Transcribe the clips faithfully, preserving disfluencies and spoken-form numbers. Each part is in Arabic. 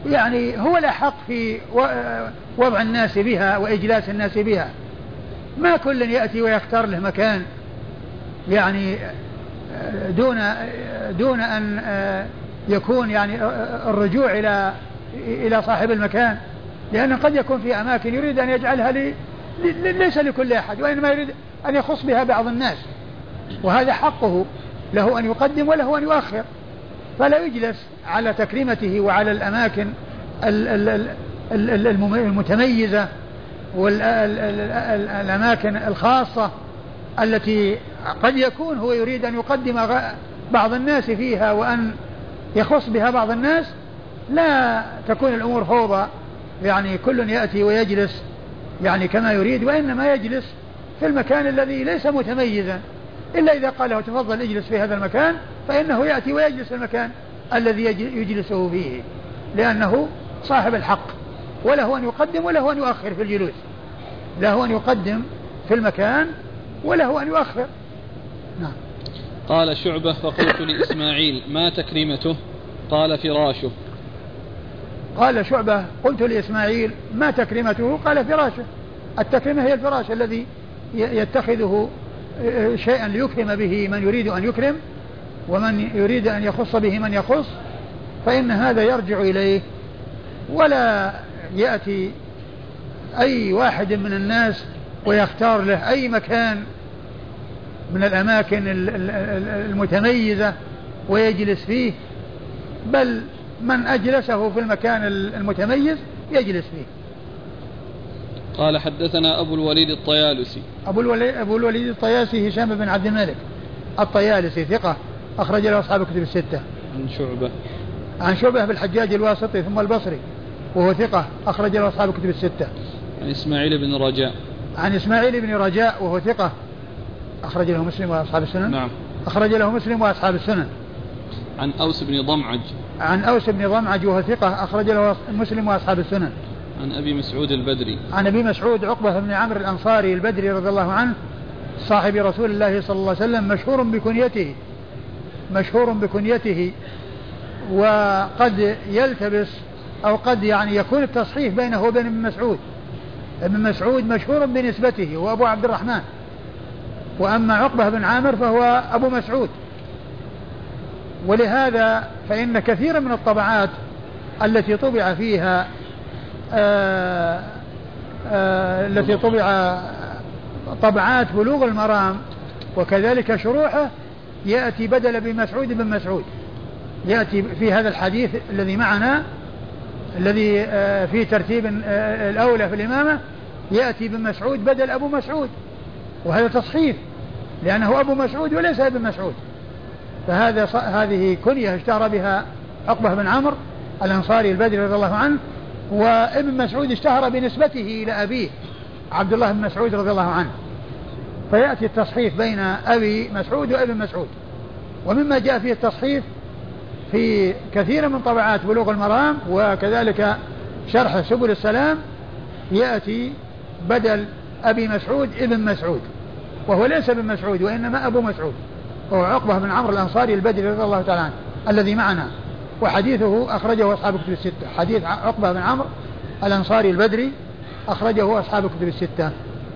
يعني هو الأحق في وضع الناس بها وإجلاس الناس بها. ما كل يأتي ويختار له مكان يعني دون دون أن يكون يعني الرجوع إلى إلى صاحب المكان، لأنه قد يكون في أماكن يريد أن يجعلها لي ليس لكل أحد، وإنما يريد أن يخص بها بعض الناس، وهذا حقه، له أن يقدم وله أن يؤخر، فلا يجلس على تكريمته وعلى الأماكن المتميزة والأماكن الخاصة التي قد يكون هو يريد أن يقدم بعض الناس فيها وأن يخص بها بعض الناس. لا تكون الأمور فوضى، يعني كل يأتي ويجلس يعني كما يريد، وإنما يجلس في المكان الذي ليس متميزا، إلا إذا قال له تفضل اجلس في هذا المكان، فإنه يأتي ويجلس في المكان الذي يجلسه فيه، لأنه صاحب الحق، وله أن يقدم وله أن يؤخر في الجلوس، له أن يقدم في المكان وله أن يؤخر. نعم. قال شعبة فقلت لإسماعيل ما تكريمته؟ قال فراشه. قال شعبة قلت لإسماعيل ما تكريمته؟ قال فراشه. التكريمة هي الفراش الذي يتخذه شيئا ليكرم به من يريد أن يكرم، ومن يريد أن يخص به من يخص، فإن هذا يرجع إليه، ولا يأتي أي واحد من الناس ويختار له أي مكان من الأماكن المتميزة ويجلس فيه، بل من أجلسه في المكان المتميز يجلس فيه. قال حدثنا أبو الوليد الطيالسي. أبو الوليد, أبو الوليد الطيالسي هشام بن عبد الملك الطيالسي ثقة أخرج له أصحاب الكتب الستة. عن شعبة. عن شعبة بالحجاج الواسطي ثم البصري وهو ثقة أخرج له أصحاب الكتب الستة. عن إسماعيل بن رجاء. عن إسماعيل بن رجاء وهو ثقة أخرج له مسلم وأصحاب السنن. نعم. أخرج له مسلم وأصحاب السنن. عن أوس بن ضمعج. عن أوس بن ضمعج وهو ثقة أخرج له مسلم وأصحاب السنن. عن أبي مسعود البدري. عن أبي مسعود عقبة بن عمرو الأنصاري البدري رضي الله عنه صاحب رسول الله صلى الله عليه وسلم، مشهور بكنيته مشهور بكنيته وقد يلتبس أو قد يعني يكون التصحيف بينه وبين ابن مسعود. ابن مسعود مشهور بنسبته وأبو عبد الرحمن، وأما عقبة بن عامر فهو أبو مسعود. ولهذا فإن كثير من الطبعات التي طبع فيها آآ آآ التي طبع طبعات بلوغ المرام وكذلك شروحه يأتي بدل بمسعود بن مسعود، يأتي في هذا الحديث الذي معنا الذي في ترتيب الأولى في الإمامة يأتي بن مسعود بدل أبو مسعود، وهذا تصحيف لأنه أبو مسعود وليس ابن مسعود. فهذا هذه كنية اشتهر بها عقبة بن عمرو الأنصاري البدري رضي الله عنه، وابن مسعود اشتهر بنسبته إلى أبيه عبد الله بن مسعود رضي الله عنه، فيأتي التصحيف بين أبي مسعود وابن مسعود. ومما جاء فيه التصحيف في كثير من طبعات بلوغ المرام وكذلك شرح سبل السلام يأتي بدل أبي مسعود ابن مسعود، وهو ليس ابن مسعود وإنما أبو مسعود، وهو عقبة بن عمرو الأنصاري البدري رضي الله تعالى عنه الذي معنا، وحديثه أخرجه أصحاب الكتب الستة. حديث عقبة بن عمرو الأنصاري البدري أخرجه أصحاب الكتب الستة.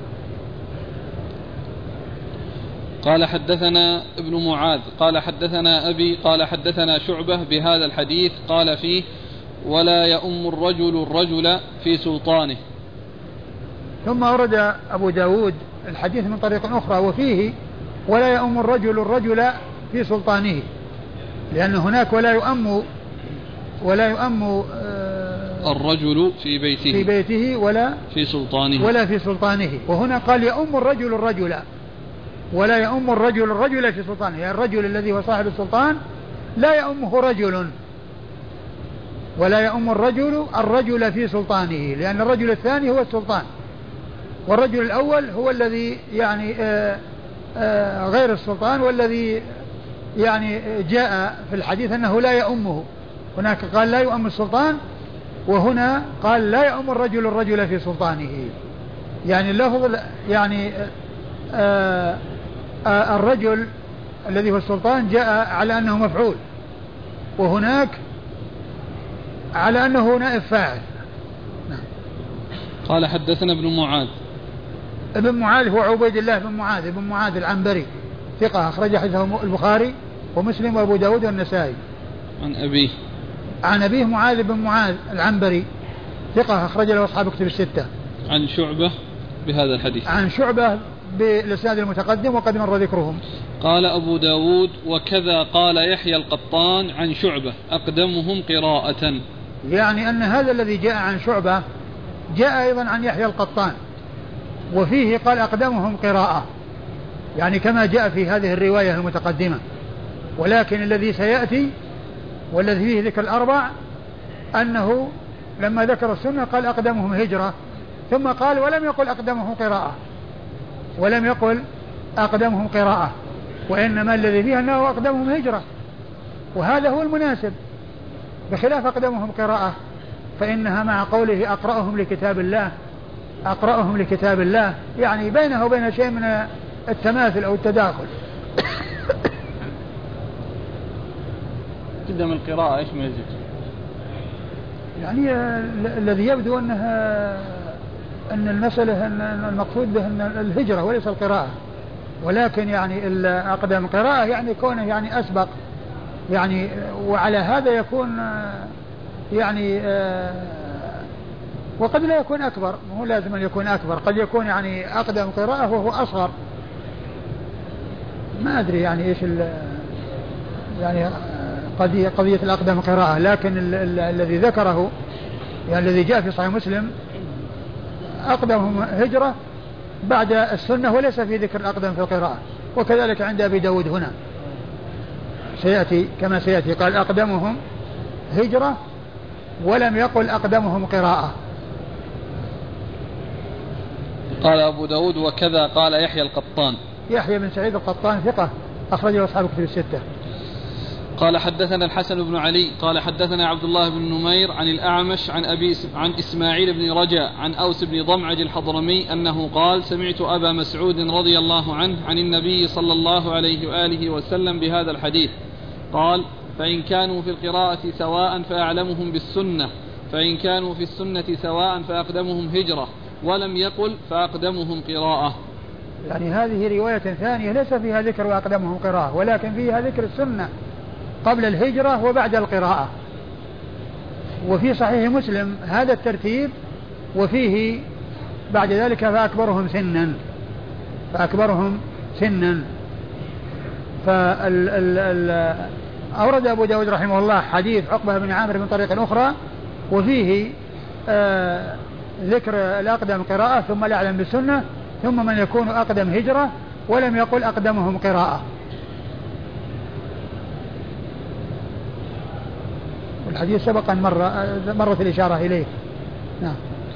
قال حدثنا ابن معاذ قال حدثنا أبي قال حدثنا شعبة بهذا الحديث قال فيه ولا يؤم الرجل الرجل في سلطانه. ثم ورد أبو داود الحديث من طريق أخرى وفيه ولا يؤم الرجل الرجل في سلطانه، لأن هناك ولا يؤم ولا يؤم الرجل في بيته في بيته ولا في سلطانه ولا في سلطانه، وهنا قال يؤم الرجل الرجل ولا يؤم الرجل الرجل في سلطانه، يعني الرجل الذي هو صاحب السلطان لا يؤمه رجل، ولا يؤم الرجل الرجل في سلطانه، لأن الرجل الثاني هو السلطان، والرجل الأول هو الذي يعني آآ آآ غير السلطان، والذي يعني جاء في الحديث أنه لا يؤمه. هناك قال لا يؤم السلطان، وهنا قال لا يؤم الرجل الرجل في سلطانه، يعني اللفظ يعني آآ آآ الرجل الذي هو السلطان جاء على أنه مفعول، وهناك على أنه نائب فاعل. نعم. قال حدثنا ابن معاذ. ابن معاذ هو عبيد الله بن معاذ ابن معاذ العنبري ثقة أخرج حديثه البخاري ومسلم وأبو داود والنسائي. عن أبيه. عن أبيه معاذ بن معاذ العنبري ثقة أخرج له أصحاب كتب الستة. عن شعبة بهذا الحديث. عن شعبة بالإسناد المتقدم وقد مر ذكرهم. قال أبو داود وكذا قال يحيى القطان عن شعبة أقدمهم قراءة. يعني أن هذا الذي جاء عن شعبة جاء أيضا عن يحيى القطان وفيه قال أقدمهم قراءة، يعني كما جاء في هذه الرواية المتقدمة. ولكن الذي سيأتي والذي فيه ذكر الأربع أنه لما ذكر السنة قال أقدمهم هجرة، ثم قال ولم يقل أقدمهم قراءة ولم يقل أقدمهم قراءة وإنما الذي فيه أنه أقدمهم هجرة، وهذا هو المناسب، بخلاف أقدمهم قراءة فإنها مع قوله أقرأهم لكتاب الله أقرأهم لكتاب الله يعني بينه وبين شيء من التماثل أو التداخل. قدم القراءة إيش ما يزيد؟ يعني الذي يبدو أنها أن المسألة أن المقصود به أن الهجرة وليس القراءة، ولكن يعني أقدم قراءة يعني كونه يعني أسبق يعني، وعلى هذا يكون يعني وقد لا يكون أكبر، مو لازم أن يكون أكبر، قد يكون يعني أقدم قراءة وهو أصغر، ما أدري يعني إيش يعني قضية قضية الأقدم قراءة. لكن ال ال الذي ذكره يعني الذي جاء في صحيح مسلم أقدمهم هجرة بعد السنة وليس في ذكر الأقدم في القراءة، وكذلك عند أبي داود هنا سيأتي كما سيأتي قال أقدمهم هجرة ولم يقل أقدمهم قراءة. قال أبو داود وكذا قال يحيى القطان. يحيى بن سعيد القطان ثقة أخرجه أصحاب الكتب الستة. قال حدثنا الحسن بن علي قال حدثنا عبد الله بن نمير عن الأعمش عن أبي عن إسماعيل بن رجاء عن أوس بن ضمعج الحضرمي أنه قال سمعت أبا مسعود رضي الله عنه عن النبي صلى الله عليه وآله وسلم بهذا الحديث قال فإن كانوا في القراءة سواء فأعلمهم بالسنة، فإن كانوا في السنة سواء فأقدمهم هجرة، ولم يقل فأقدمهم قراءة. يعني هذه رواية ثانية ليس فيها ذكر وأقدمهم قراءة، ولكن فيها ذكر السنة قبل الهجرة وبعد القراءة. وفي صحيح مسلم هذا الترتيب وفيه بعد ذلك فأكبرهم سنا فأكبرهم سنا فال ال ال أورد أبو داود رحمه الله حديث عقبة بن عامر من طريق أخرى وفيه آه ذكر الأقدم قراءة ثم الأعلم بالسنة ثم من يكون أقدم هجرة، ولم يقل أقدمهم قراءة. والحديث سبق أن مر مرت الإشارة إليه. نعم.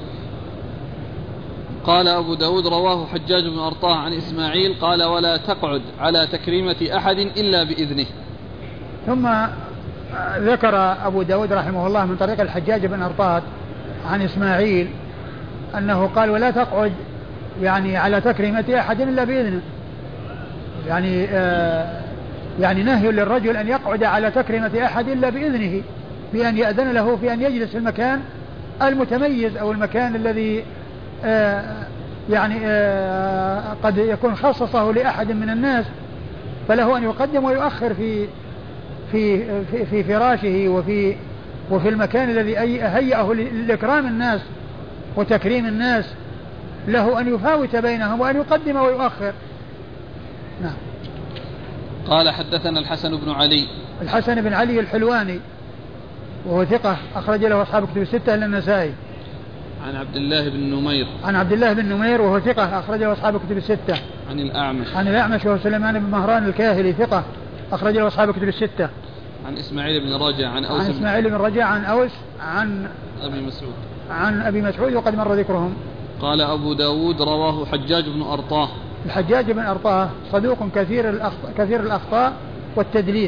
قال أبو داود رواه حجاج بن أرطاه عن إسماعيل قال ولا تقعد على تكريمة أحد إلا بإذنه. ثم ذكر أبو داود رحمه الله من طريق الحجاج بن أرطاه عن إسماعيل أنه قال ولا تقعد يعني على تكريمة أحد إلا بإذنه، يعني آه يعني نهي للرجل أن يقعد على تكريمة أحد إلا بإذنه، بأن يأذن له في أن يجلس في المكان المتميز أو المكان الذي آه يعني آه قد يكون خصصه لأحد من الناس، فله أن يقدم ويؤخر في في في, في فراشه وفي وفي المكان الذي هيئه لإكرام الناس وتكريم الناس، له أن يفاوت بينهم وأن يقدم ويؤخر. نعم. قال حدثنا الحسن بن علي. الحسن بن علي الحلواني وهو ثقة أخرج له أصحاب كتب الستة إلا النسائي. عن عبد الله بن نمير. عن عبد الله بن نمير وهو ثقة أخرج له أصحاب كتب الستة. عن الأعمش. عن الأعمش وهو سليمان بن مهران الكاهلي ثقة أخرج له أصحاب كتب الستة. عن إسماعيل بن رجاء عن أوس. عن إسماعيل بن رجاء عن أوس عن أبي مسعود. عن أبي مسعود وقد مر ذكرهم. قال أبو داود رواه حجاج بن أرطاه. الحجاج بن أرطاه صدوق كثير الأخطاء كثير الأخطاء والتدليس،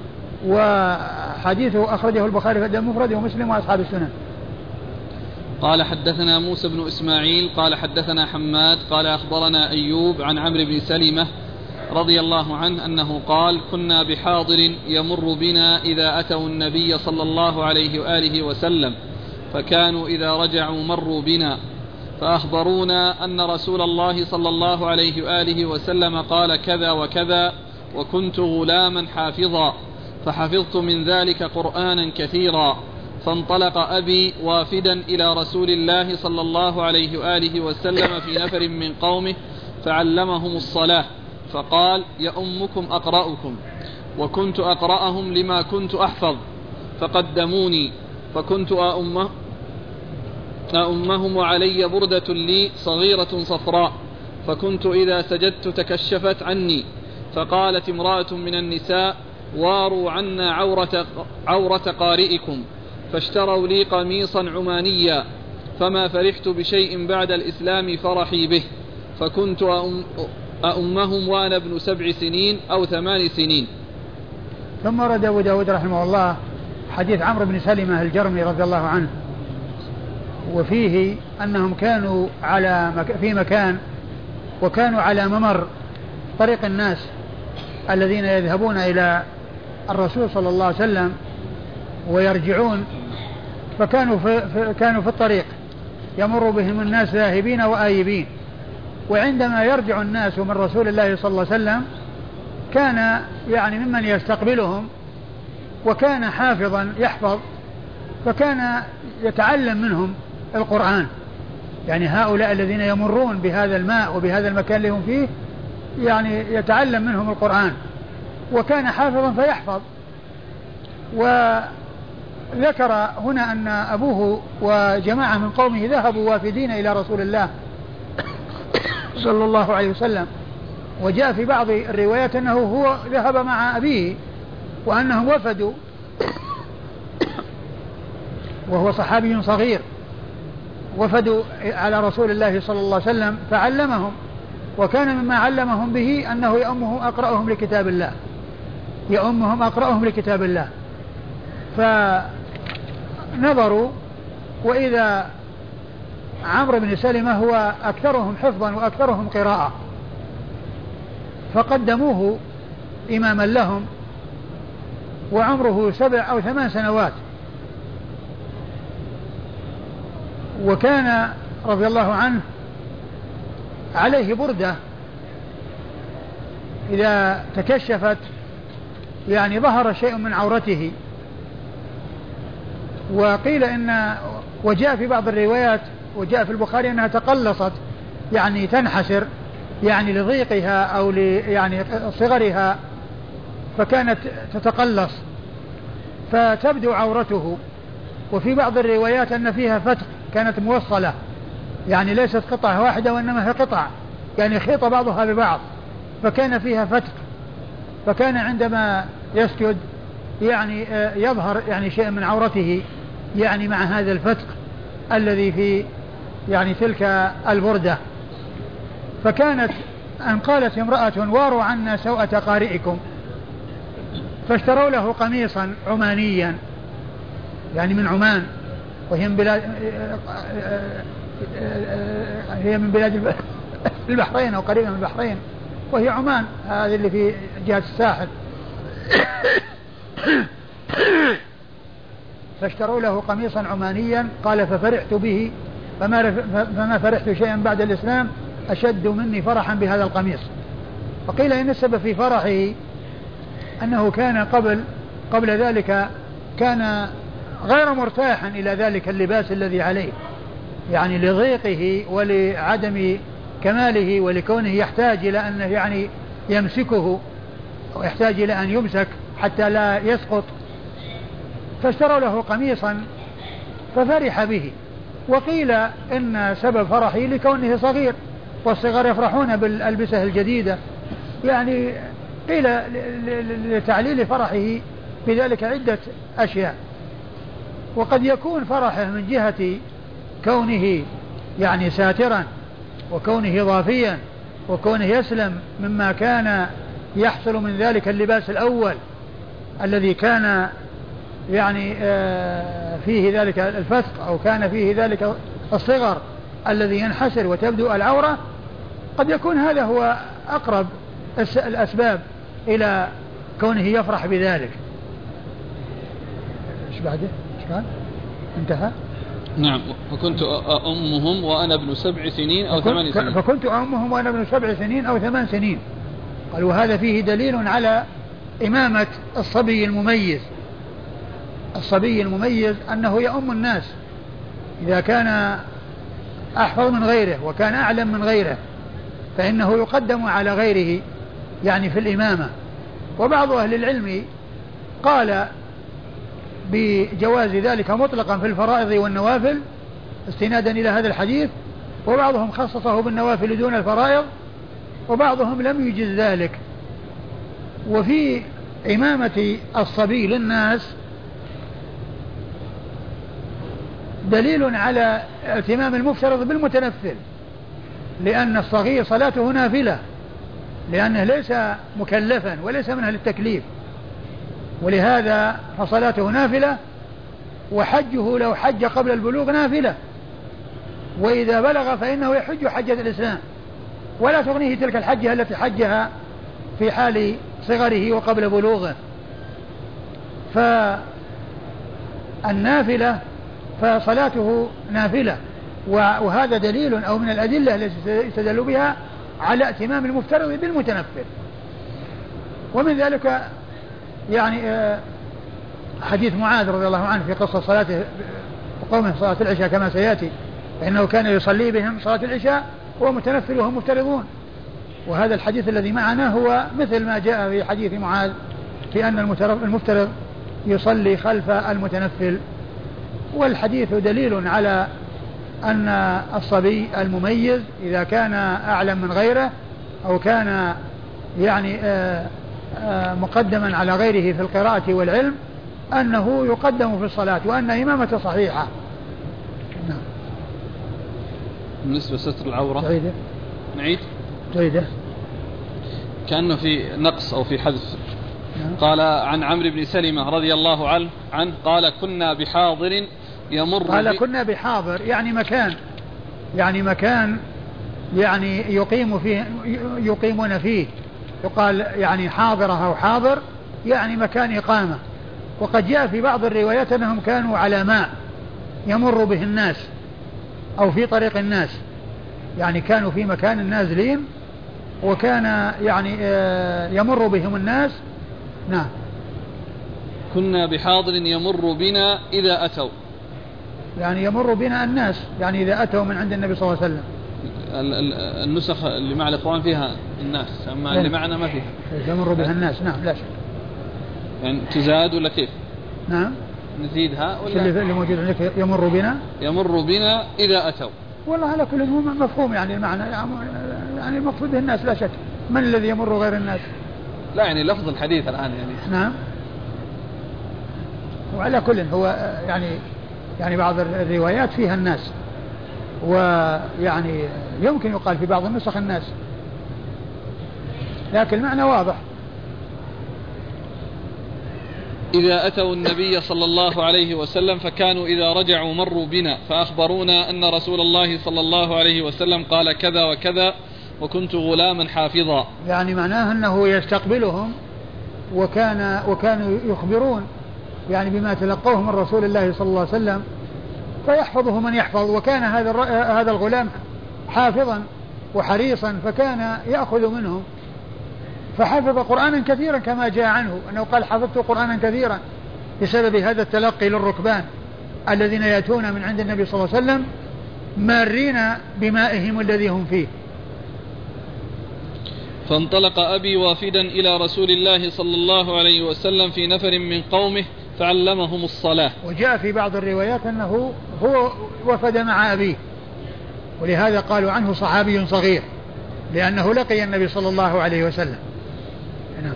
وحديثه أخرجه البخاري في الأدب المفرد ومسلم وأصحاب السنن. قال حدثنا موسى بن إسماعيل قال حدثنا حماد قال أخبرنا أيوب عن عمرو بن سلمة رضي الله عنه أنه قال: كنا بحاضر يمر بنا إذا أتوا النبي صلى الله عليه وآله وسلم، فكانوا إذا رجعوا مروا بنا فأخبرونا أن رسول الله صلى الله عليه وآله وسلم قال كذا وكذا، وكنت غلاما حافظا فحفظت من ذلك قرآنا كثيرا. فانطلق أبي وافدا إلى رسول الله صلى الله عليه وآله وسلم في نفر من قومه فعلمهم الصلاة، فقال: يؤمكم أقرأكم. وكنت أقرأهم لما كنت أحفظ، فقدموني فكنت أؤمه أؤمهم وعلي بردة لي صغيرة صفراء، فكنت إذا سجدت تكشفت عني، فقالت امرأة من النساء: واروا عنا عورة, عورة قارئكم، فاشتروا لي قميصا عمانيا، فما فرحت بشيء بعد الإسلام فرحي به، فكنت أؤم أؤمهم وأنا ابن سبع سنين أو ثمان سنين. ثم رد أبو داود رحمه الله حديث عمرو بن سلمة الجرمي رضي الله عنه، وفيه أنهم كانوا على مك... في مكان، وكانوا على ممر طريق الناس الذين يذهبون إلى الرسول صلى الله عليه وسلم ويرجعون، فكانوا في, في... كانوا في الطريق يمر بهم الناس ذاهبين وآيبين، وعندما يرجع الناس من رسول الله صلى الله عليه وسلم كان يعني ممن يستقبلهم، وكان حافظا يحفظ، فكان يتعلم منهم القرآن. يعني هؤلاء الذين يمرون بهذا الماء وبهذا المكان اللي هم فيه يعني يتعلم منهم القرآن، وكان حافظا فيحفظ. وذكر هنا أن أبوه وجماعة من قومه ذهبوا وافدين إلى رسول الله صلى الله عليه وسلم، وجاء في بعض الروايات أنه هو ذهب مع أبيه وأنهم وفدوا، وهو صحابي صغير، وفدوا على رسول الله صلى الله عليه وسلم فعلمهم، وكان مما علمهم به أنه يؤمهم أقرأهم لكتاب الله يؤمهم أقرأهم لكتاب الله. فنظروا وإذا عمرو بن سلمة هو أكثرهم حفظا وأكثرهم قراءة، فقدموه إماما لهم، وعمره سبع أو ثمان سنوات، وكان رضي الله عنه عليه بردة إذا تكشفت يعني ظهر شيء من عورته. وقيل إن وجاء في بعض الروايات وجاء في البخاري أنها تقلصت، يعني تنحسر، يعني لضيقها أو يعني صغرها، فكانت تتقلص فتبدو عورته. وفي بعض الروايات أن فيها فتق، كانت موصلة، يعني ليست قطعة واحدة وإنما هي قطع، يعني خيط بعضها ببعض، فكان فيها فتق، فكان عندما يسجد يعني يظهر يعني شيء من عورته يعني مع هذا الفتق الذي في يعني تلك البردة. فكانت أن قالت امرأة: واروا عنا سوءة قارئكم، فاشتروا له قميصا عمانيا، يعني من عمان، وهي من بلاد هي من بلاد البحرين أو قريبة من البحرين، وهي عمان هذه اللي في جهة الساحل. فاشتروا له قميصا عمانيا، قال: ففرحت به فما, فما فرحت شيئا بعد الإسلام أشد مني فرحا بهذا القميص. وقيل إن السبب في فرحه أنه كان قبل قبل ذلك كان غير مرتاحا إلى ذلك اللباس الذي عليه، يعني لضيقه ولعدم كماله، ولكونه يحتاج إلى أن يعني يمسكه ويحتاج إلى أن يمسك حتى لا يسقط. فاشتروا له قميصا ففرح به. وقيل إن سبب فرحه لكونه صغير، والصغار يفرحون بالألبسة الجديدة، يعني قيل لتعليل فرحه بذلك عدة أشياء. وقد يكون فرحه من جهة كونه يعني ساترا، وكونه ضافيا، وكونه يسلم مما كان يحصل من ذلك اللباس الأول الذي كان يعني فيه ذلك الفسق، أو كان فيه ذلك الصغر الذي ينحسر وتبدو العورة. قد يكون هذا هو أقرب الأسباب إلى كونه يفرح بذلك. ايش بعده؟ ايش قال؟ انتهى. نعم. فكنت أمهم وأنا ابن سبع سنين أو ثمان سنين. فكنت أمهم وأنا ابن سبع سنين أو ثمان سنين. قال وهذا فيه دليل على إمامة الصبي المميز. الصبي المميز أنه يؤم الناس إذا كان أحفظ من غيره وكان أعلم من غيره فإنه يقدم على غيره يعني في الإمامة. وبعض أهل العلم قال بجواز ذلك مطلقا في الفرائض والنوافل استنادا إلى هذا الحديث، وبعضهم خصصه بالنوافل دون الفرائض، وبعضهم لم يجز ذلك. وفي إمامة الصبي للناس دليل على اهتمام المفترض بالمتنفل، لأن الصغير صلاته نافلة لأنه ليس مكلفا وليس من أهل التكليف، ولهذا فصلاته نافلة، وحجه لو حج قبل البلوغ نافلة، وإذا بلغ فإنه يحج حجة الإسلام، ولا تغنيه تلك الحجة التي حجها في حال صغره وقبل بلوغه. فالنافلة فصلاته نافلة، وهذا دليل أو من الأدلة التي يستدل بها على اتمام المفترض بالمتنفل. ومن ذلك يعني حديث معاذ رضي الله عنه في قصة صلاته قومه صلاة العشاء كما سيأتي، فإنه كان يصلي بهم صلاة العشاء وهو متنفل وهم مفترضون. وهذا الحديث الذي معنا هو مثل ما جاء في حديث معاذ في أن المفترض يصلي خلف المتنفل. والحديث دليل على أن الصبي المميز إذا كان أعلم من غيره أو كان يعني آآ آآ مقدما على غيره في القراءة والعلم أنه يقدم في الصلاة، وأن إمامته صحيحة. نعم. بالنسبة لستر العورة جيدة. نعيد جيدة. كأنه في نقص أو في حذف. نعم. قال عن عمرو بن سلمة رضي الله عنه عنه قال كنا بحاضر يمر قال كنا بحاضر يعني مكان يعني مكان يعني يقيم فيه يقيمون فيه، يقال يعني حاضرة أو حاضر يعني مكان إقامة. وقد جاء في بعض الروايات أنهم كانوا على ماء يمر به الناس أو في طريق الناس، يعني كانوا في مكان نازلين وكان يعني يمر بهم الناس. نعم. كنا بحاضر يمر بنا إذا أتوا، يعني يمر بنا الناس يعني إذا أتوا من عند النبي صلى الله عليه وسلم. النسخ اللي مع الإخوان فيها الناس، أما اللي معنا ما فيها يمر بها الناس. نعم لا شك. يعني تزاد ولا كيف؟ نعم نزيدها ولا اللي موجود عندك يمر بنا يمر بنا إذا أتوا. والله على كل هو مفهوم يعني المعنى، يعني المقصود به الناس لا شك. من الذي يمر غير الناس؟ لا يعني لفظ الحديث الآن يعني. نعم. وعلى كل هو يعني يعني بعض الروايات فيها الناس، ويعني يمكن يقال في بعض النسخ الناس، لكن المعنى واضح. إذا أتوا النبي صلى الله عليه وسلم فكانوا إذا رجعوا مروا بنا فأخبرونا أن رسول الله صلى الله عليه وسلم قال كذا وكذا وكنت غلاما حافظا. يعني معناه أنه يستقبلهم وكان وكانوا يخبرون يعني بما تلقوه من رسول الله صلى الله عليه وسلم فيحفظه من يحفظ. وكان هذا هذا الغلام حافظا وحريصا فكان يأخذ منهم، فحفظ قرآنا كثيرا كما جاء عنه أنه قال حفظت قرآنا كثيرا بسبب هذا التلقي للركبان الذين يأتون من عند النبي صلى الله عليه وسلم مارين بمائهم الذي هم فيه. فانطلق أبي وافدا إلى رسول الله صلى الله عليه وسلم في نفر من قومه فعلمهم الصلاة. وجاء في بعض الروايات أنه هو وفد مع أبيه، ولهذا قالوا عنه صحابي صغير لأنه لقي النبي صلى الله عليه وسلم. نعم.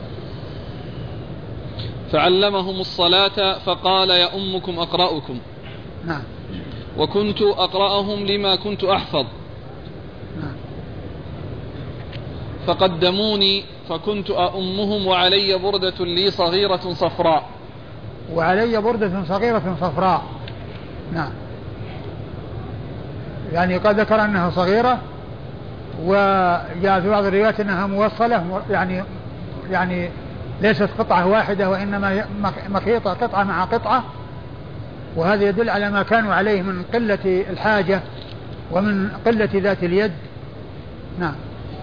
فعلمهم الصلاة فقال يا أمكم أقرأكم. نعم. وكنت أقرأهم لما كنت أحفظ. نعم. فقدموني فكنت أؤمهم وعلي بردة لي صغيرة صفراء. وعلي بردة صغيرة صفراء. نعم. يعني قد ذكر أنها صغيرة وجاء في بعض الروايات أنها موصلة يعني يعني ليست قطعة واحدة وإنما مخيطة قطعة مع قطعة، وهذا يدل على ما كانوا عليه من قلة الحاجة ومن قلة ذات اليد. نعم.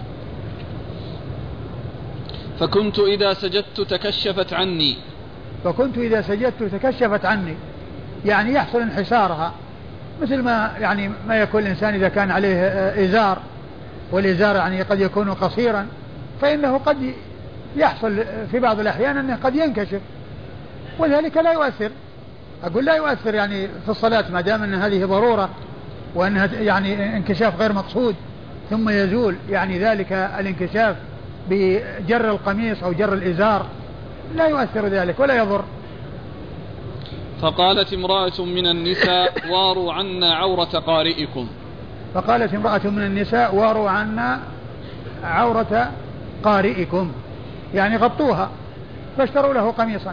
فكنت إذا سجدت تكشفت عني فكنت إذا سجدت تكشفت عني يعني يحصل انحسارها، مثل ما يعني ما يكون الإنسان إذا كان عليه إزار، والإزار يعني قد يكون قصيرا فإنه قد يحصل في بعض الأحيان أنه قد ينكشف، وذلك لا يؤثر. أقول لا يؤثر يعني في الصلاة ما دام أن هذه ضرورة وأنها يعني انكشاف غير مقصود ثم يزول يعني ذلك الانكشاف بجر القميص أو جر الإزار، لا يؤثر ذلك ولا يضر. فقالت امرأة من النساء واروا عنا عورة قارئكم. فقالت امرأة من النساء واروا عنا عورة قارئكم يعني غطوها، فاشتروا له قميصا.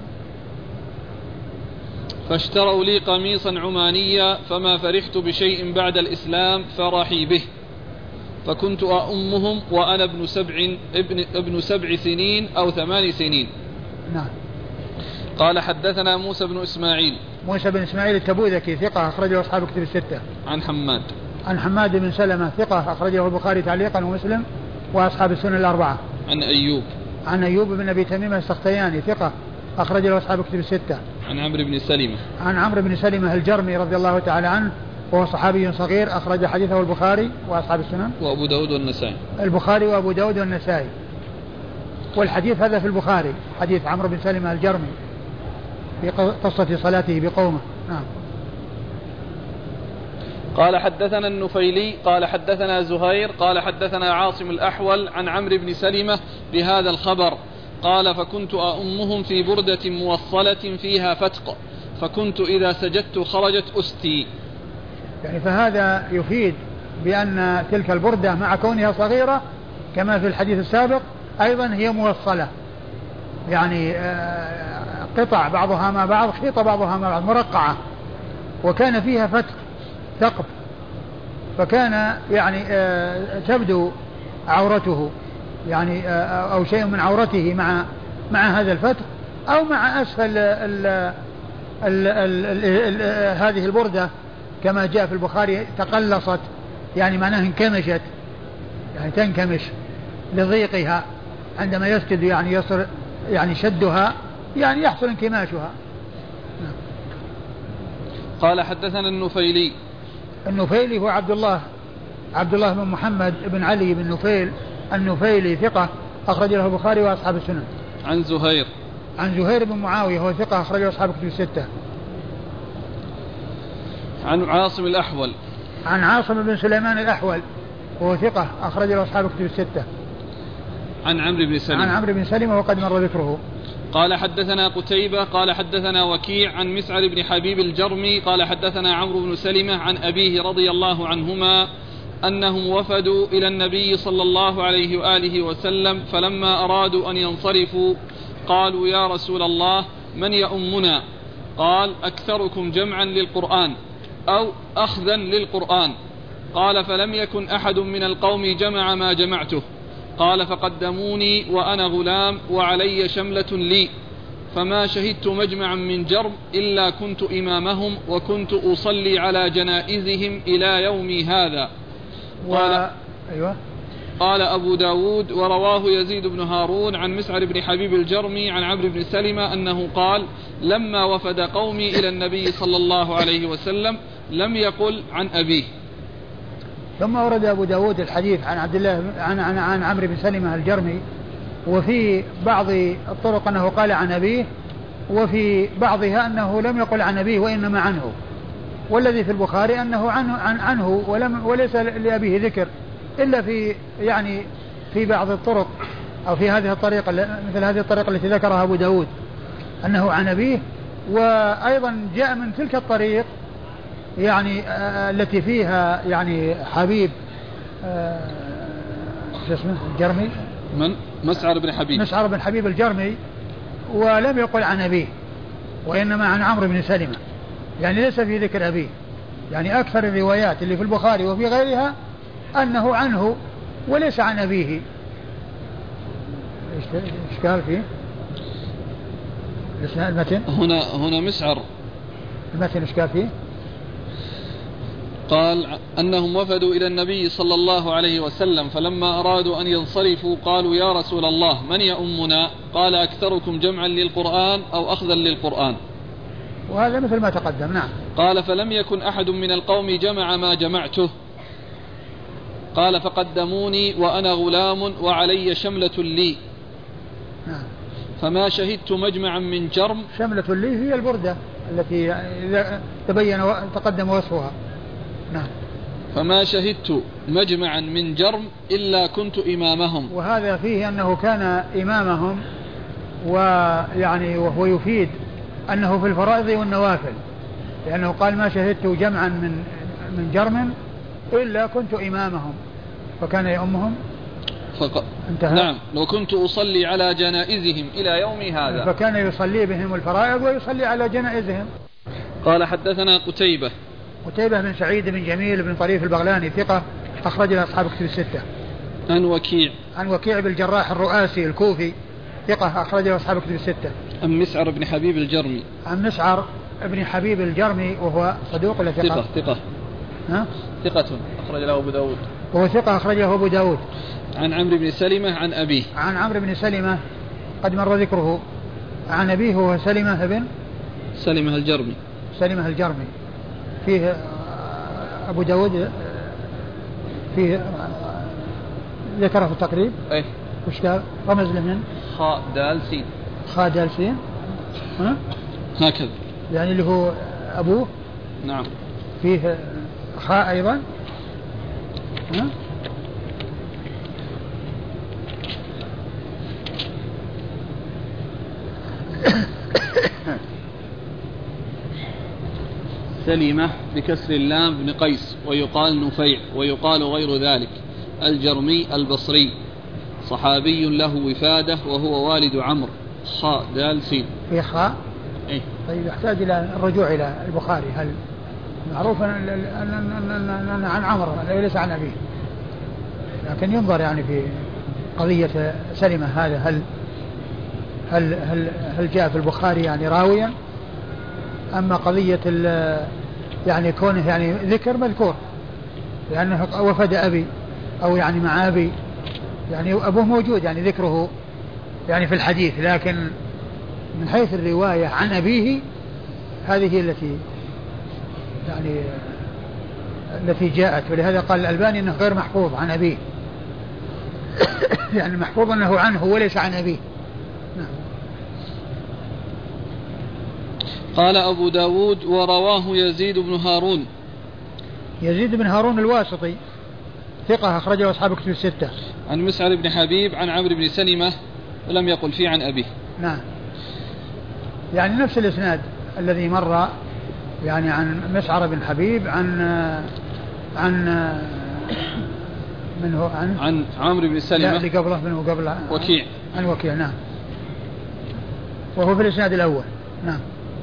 فاشتروا لي قميصا عمانيا فما فرحت بشيء بعد الإسلام فرحي به، فكنت أؤمهم وأنا ابن سبع, ابن, ابن سبع سنين أو ثمان سنين. نعم. قال حدثنا موسى بن إسماعيل. موسى بن إسماعيل التبوذكي ثقة أخرجه أصحاب كتب الستة. عن حماد. عن حماد بن سلمة ثقة أخرجه البخاري تعليقا ومسلم وأصحاب السنن الأربعة. عن أيوب. عن أيوب بن أبي تميم السختياني ثقة أخرج له أصحاب كتب الستة. عن عمرو بن سلمة. عن عمرو بن سلمة الجرمي رضي الله تعالى عنه وهو صحابي صغير أخرج حديثه البخاري وأصحاب السنن وأبو داود والنسائي. البخاري وأبو داود والنسائي. والحديث هذا في البخاري حديث عمرو بن سلمة الجرمي في قصة صلاته بقومه. نعم. قال حدثنا النفيلي قال حدثنا زهير قال حدثنا عاصم الأحول عن عمرو بن سلمة بهذا الخبر قال فكنت أؤمهم في بردة موصلة فيها فتق فكنت إذا سجدت خرجت أستي. يعني فهذا يفيد بأن تلك البردة مع كونها صغيرة كما في الحديث السابق أيضا هي موصلة، يعني قطع بعضها مع بعض، خيط بعضها مع بعض، مرقعة، وكان فيها فتق ثقب، فكان يعني تبدو عورته يعني أو شيء من عورته مع مع هذا الفتق أو مع أسفل ال ال ال ال ال هذه البردة كما جاء في البخاري تقلصت، يعني معناها انكمشت، يعني تنكمش لضيقها عندما يسجد، يعني يصر يعني شدها يعني يحصل انكماشها. قال حدثنا النفيلي. النفيلي هو عبد الله عبد الله بن محمد بن علي بن نفيل النفيلي ثقة أخرج له البخاري وأصحاب السنن. عن زهير. عن زهير بن معاوية هو ثقة أخرج له أصحاب الكتب الستة. عن عاصم الأحول. عن عاصم بن سليمان الأحول وهو ثقة أخرج له أصحاب الكتب الستة. عن عمرو بن سلمة. عن عمرو بن سلمة وقد مر ذكره. قال حدثنا قتيبة قال حدثنا وكيع عن مسعر بن حبيب الجرمي قال حدثنا عمرو بن سلمة عن أبيه رضي الله عنهما أنهم وفدوا إلى النبي صلى الله عليه وآله وسلم فلما أرادوا أن ينصرفوا قالوا يا رسول الله من يؤمنا؟ قال أكثركم جمعا للقرآن أو أخذا للقرآن. قال فلم يكن أحد من القوم جمع ما جمعته. قال فقدموني وأنا غلام وعلي شملة لي فما شهدت مجمعا من جرب إلا كنت إمامهم وكنت أصلي على جنائزهم إلى يومي هذا. قال, أيوة. قال أبو داود ورواه يزيد بن هارون عن مسعر بن حبيب الجرمي عن عمرو بن سلمة أنه قال لما وفد قومي إلى النبي صلى الله عليه وسلم لم يقل عن أبيه. ثم ورد أبو داود الحديث عن عبد الله عن عن, عن عمرو بن سلمة الجرمي، وفي بعض الطرق أنه قال عن أبيه، وفي بعضها أنه لم يقل عن أبيه وإنما عنه، والذي في البخاري أنه عنه, عن عنه ولم وليس لأبيه ذكر إلا في يعني في بعض الطرق أو في هذه الطريقة مثل هذه الطريقة التي ذكرها أبو داود أنه عن أبيه. وأيضا جاء من تلك الطريق يعني آه التي فيها يعني حبيب آه اسمه الجرمي من مسعر بن حبيب مسعر بن حبيب الجرمي ولم يقل عن أبيه وإنما عن عمرو بن سلمة، يعني ليس في ذكر أبيه. يعني أكثر الروايات اللي في البخاري وفي غيرها أنه عنه وليس عن أبيه. إشكال فيه المتن هنا هنا مسعر المتن إشكال فيه. قال أنهم وفدوا إلى النبي صلى الله عليه وسلم فلما أرادوا أن ينصرفوا قالوا يا رسول الله من يؤمنا؟ قال أكثركم جمعا للقرآن أو أخذا للقرآن. وهذا مثل ما تقدم. نعم. قال فلم يكن أحد من القوم جمع ما جمعته. قال فقدموني وأنا غلام وعلي شملة لي. نعم. فما شهدت مجمعا من جرم. شملة لي هي البردة التي إذا تبين تقدم وصفها. نعم. فما شهدت مجمعا من جرم إلا كنت إمامهم. وهذا فيه أنه كان إمامهم، ويعني وهو يفيد أنه في الفرائض والنوافل، لأنه قال ما شهدت جمعا من من جرم إلا كنت إمامهم، فكان يؤمهم. فق... نعم. لو كنت أصلي على جنائزهم إلى يومي هذا. فكان يصلي بهم الفرائض ويصلي على جنائزهم. قال حدثنا قتيبة قتيبة بن سعيد بن جميل بن طريف البغلاني ثقة أخرج له أصحاب كتب الستة. عن وكيع عن وكيع بن الجراح الرؤاسي الكوفي ثقة أخرج له أصحاب كتب الستة. عن مسعر بن حبيب الجرمي عن مسعر بن حبيب الجرمي وهو صدوق ولا ثقة؟ ثقة ثقة ها؟ ثقة أخرج له أبو داود. وهو ثقة أخرج له أبو داود. عن عمرو بن سلمة عن أبيه. عن عمرو بن سلمة قد مر ذكره. عن أبيه هو سلمة بن سلمة الجرمي. سلمة الجرمي. فيه أبو داود فيه ذكره في التقريب. أي. وش قال؟ رمز له من خاء دال سين. خاء دال سين. ها؟ هكذا. يعني اللي هو أبوه. نعم. فيه خاء أيضا. ها؟ سلمة بكسر اللام بن قيس ويقال نفيع ويقال غير ذلك الجرمي البصري صحابي له وفادة وهو والد عمرو. خاء دال سين. في خاء. إيه؟ طيب يحتاج إلى الرجوع إلى البخاري. هل معروف أن عن عمرو ليس عن أبيه، لكن ينظر يعني في قضية سلمة هذا هل هل هل هل جاء في البخاري يعني راويا، أما قضية يعني كونه يعني ذكر مذكور لأنه وفد أبي أو يعني مع أبي، يعني أبوه موجود يعني ذكره يعني في الحديث، لكن من حيث الرواية عن أبيه هذه هي التي يعني التي جاءت، ولهذا قال الألباني أنه غير محفوظ عن أبيه يعني محفوظ أنه عنه وليس عن أبيه. نعم. قال أبو داود ورواه يزيد بن هارون. يزيد بن هارون الواسطي ثقة أخرجه أصحاب كتب الستة. عن مسعر بن حبيب عن عمرو بن سلمة ولم يقل فيه عن أبيه. نعم. يعني نفس الإسناد الذي مر يعني عن مسعر بن حبيب عن عن من هو عن عن عمرو بن سلمة اللي قبله منه قبل وكيع. عن وكيع. نعم. وهو في الإسناد الأول. نعم.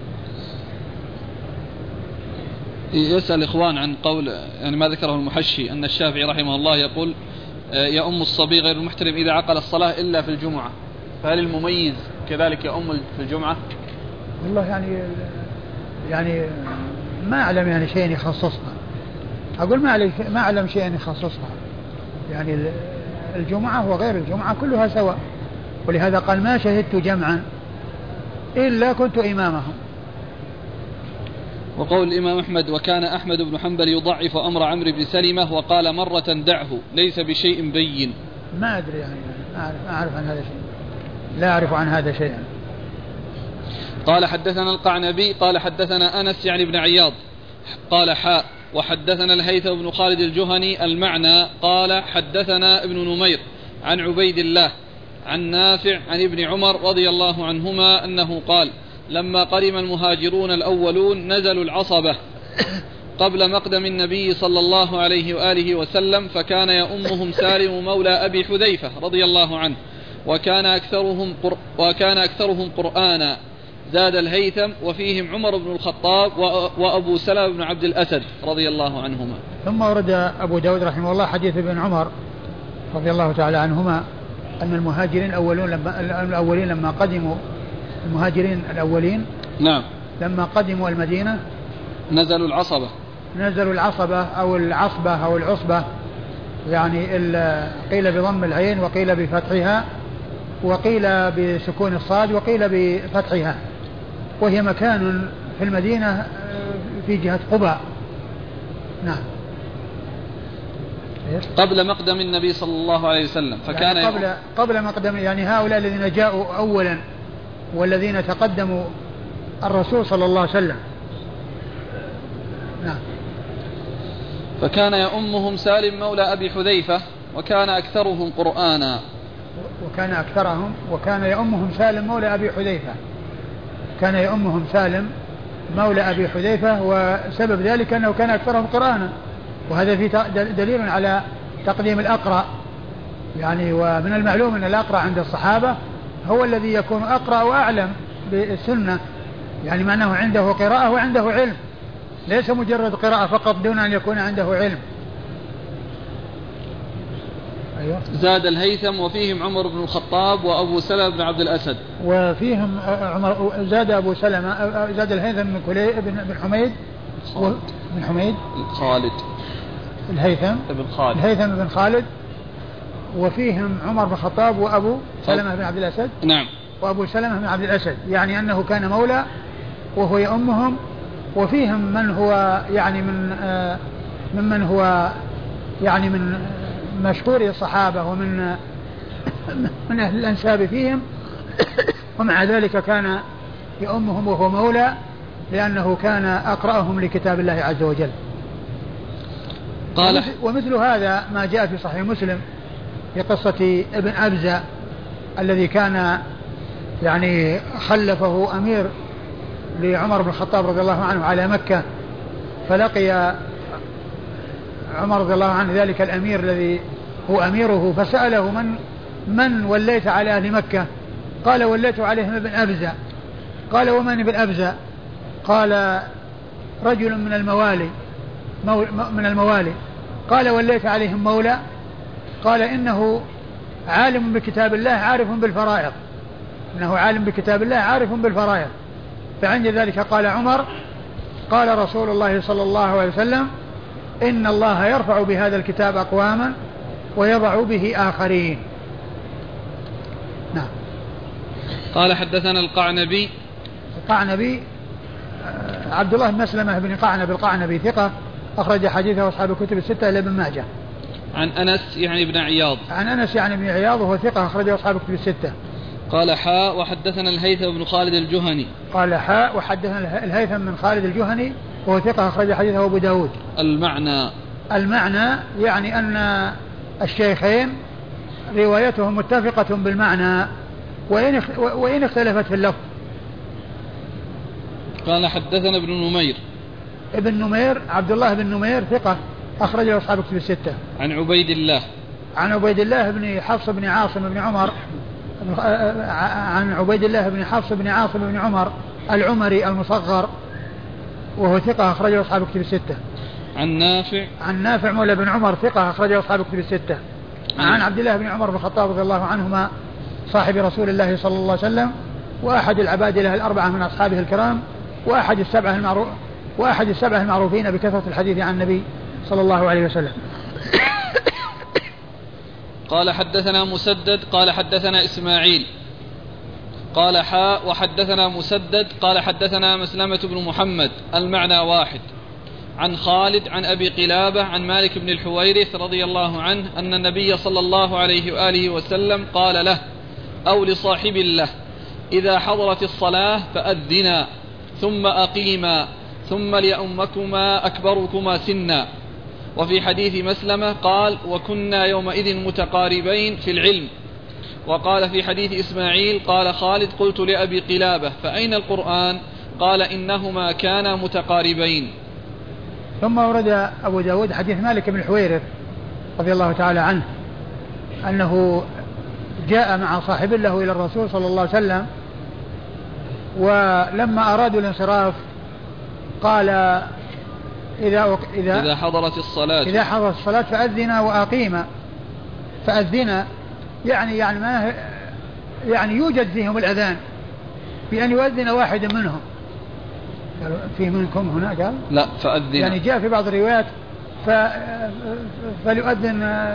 يسأل الإخوان عن قول يعني ما ذكره المحشي أن الشافعي رحمه الله يقول يؤم الصبي غير المحترم إذا عقل الصلاة إلا في الجمعة، فهل المميز كذلك يؤم في الجمعة؟ والله يعني يعني ما أعلم يعني شيء يخصصها، أقول ما علي ما أعلم شيء يخصصها، يعني الجمعة وغير الجمعة كلها سواء، ولهذا قال ما شهدت جمعا إلا كنت إمامهم. وقول الإمام أحمد وكان أحمد بن حنبل يضعف أمر عمرو بن سلمة وقال مرة دعه ليس بشيء بين. ما أدري يعني ما أعرف عن هذا شيء، لا أعرف عن هذا شيئا. قال حدثنا القعنبي قال حدثنا أنس يعني بن عياض قال حاء وحدثنا الهيثم بن خالد الجهني المعنى قال حدثنا ابن نمير عن عبيد الله عن نافع عن ابن عمر رضي الله عنهما أنه قال لما قدم المهاجرون الأولون نزلوا العصبة قبل مقدم النبي صلى الله عليه وآله وسلم، فكان يؤمهم سالم مولى أبي حذيفة رضي الله عنه وكان أكثرهم, قر وكان أكثرهم قرآنا. زاد الهيثم وفيهم عمر بن الخطاب وأبو سلمة بن عبد الأسد رضي الله عنهما. ثم ورد أبو داود رحمه الله حديث ابن عمر رضي الله تعالى عنهما أن المهاجرين الأولون لما الأولين لما قدموا المهاجرين الأولين نعم لما قدموا المدينة نزلوا العصبة نزلوا العصبة أو العصبة أو العصبة، يعني قيل بضم العين وقيل بفتحها وقيل بسكون الصاد وقيل بفتحها، وهي مكان في المدينة في جهة قباء. نعم. قبل مقدم النبي صلى الله عليه وسلم، فكان يعني قبل قبل مقدم، يعني هؤلاء الذين جاءوا أولا والذين تقدموا الرسول صلى الله عليه وسلم. نعم. فكان يؤمهم سالم مولى أبي حذيفة وكان أكثرهم قرآنا. وكان أكثرهم وكان يؤمهم سالم مولى أبي حذيفة كان يؤمهم سالم مولى أبي حذيفة وسبب ذلك أنه كان أكثرهم قرآنا، وهذا في دليل على تقديم الأقرأ، يعني ومن المعلوم أن الأقرأ عند الصحابة هو الذي يكون أقرأ وأعلم بالسنة، يعني مع أنه عنده قراءة وعنده علم، ليس مجرد قراءة فقط دون أن يكون عنده علم. أيوة. زاد الهيثم وفيهم عمر بن الخطاب وأبو سلمة بن عبد الأسد. وفيهم عمر زاد أبو سلمة زاد الهيثم بن كلي بن حميد بن حميد خالد الهيثم بن خالد الهيثم بن خالد، وفيهم عمر بن الخطاب وأبو سلمة بن عبد الأسد. نعم. وأبو سلمة بن عبد الأسد، يعني أنه كان مولى وهو يؤمهم، وفيهم من هو يعني من آه ممن هو يعني من مشهور الصحابة ومن من أهل الأنساب فيهم، ومع ذلك كان يؤمهم وهو مولى لأنه كان أقرأهم لكتاب الله عز وجل. قال ومثل هذا ما جاء في صحيح مسلم في قصة ابن أبزة الذي كان يعني خلفه أمير لعمر بن الخطاب رضي الله عنه على مكة، فلقي عمر رضي الله عنه ذلك الأمير الذي هو أميره، فسأله من من وليت على أهل مكة؟ قال وليت عليهم ابن أبزة. قال ومن ابن أبزة؟ قال رجل من الموالي من الموالي. قال وليت عليهم مولى؟ قال إنه عالم بكتاب الله عارف بالفرائض إنه عالم بكتاب الله عارف بالفرائض. فعند ذلك قال عمر قال رسول الله صلى الله عليه وسلم إن الله يرفع بهذا الكتاب أقواما ويضع به آخرين. نعم. قال حدثنا القعنبي القعنبي عبد الله بن مسلمة بن قعنب القعنبي ثقة أخرج حديثه أصحاب الكتب الستة إلا ابن ماجه. عن أنس يعني ابن عياض عن أنس يعني ابن عياض وهو ثقة أخرجه أصحاب الكتب الستة. قال حاء وحدثنا الهيثم بن خالد الجهني. قال حاء وحدثنا الهيثم بن خالد الجهني وهو ثقة أخرج حديثه أبو داود. المعنى المعنى يعني أن الشيخين روايتهم متفقة بالمعنى وإن وإن اختلفت في اللفظ. قال حدثنا ابن نمير ابن نمير عبد الله بن نمير ثقة أخرجه أصحاب الكتب الستة. عن عبيد الله عن عبيد الله بن حفص بن عاصم بن عمر عن عبيد الله بن حفص بن عاصم بن عمر العمري المصغر وهو ثقة أخرجه أصحاب الكتب الستة. عن نافع عن نافع مولى بن عمر ثقة أخرجه أصحاب الكتب الستة. عن عبد الله بن عمر بن الخطاب رضي الله عنهما صاحب رسول الله صلى الله عليه وسلم وأحد العبادلة الأربعة من أصحابه الكرام وأحد السبعة المعروف وأحد السبعة المعروفين بكثرة الحديث عن النبي صلى الله عليه وسلم. قال حدثنا مسدد قال حدثنا إسماعيل قال حاء وحدثنا مسدد قال حدثنا مسلمة بن محمد المعنى واحد. عن خالد عن أبي قلابة عن مالك بن الحويرث رضي الله عنه أن النبي صلى الله عليه وآله وسلم قال له أو لصاحب له إذا حضرت الصلاة فأذنا ثم أقيما ثم ليؤمكما أكبركما سنا. وفي حديث مسلمة قال وكنا يومئذ متقاربين في العلم. وقال في حديث إسماعيل قال خالد قلت لأبي قلابة فأين القرآن؟ قال إنهما كانا متقاربين. ثم ورد أبو داود حديث مالك بن الحويرث رضي الله تعالى عنه أنه جاء مع صاحب له إلى الرسول صلى الله عليه وسلم، ولما أرادوا الانصراف قال إذا, إذا, إذا حضرت الصلاة إذا حضرت الصلاة فأذنا وأقيما فأذن يعني يعني ما يعني يوجد فيهم الأذان بأن يؤذن واحد منهم. في منكم هنا قال لا فأذن يعني جاء في بعض الروايات ف... فليؤذن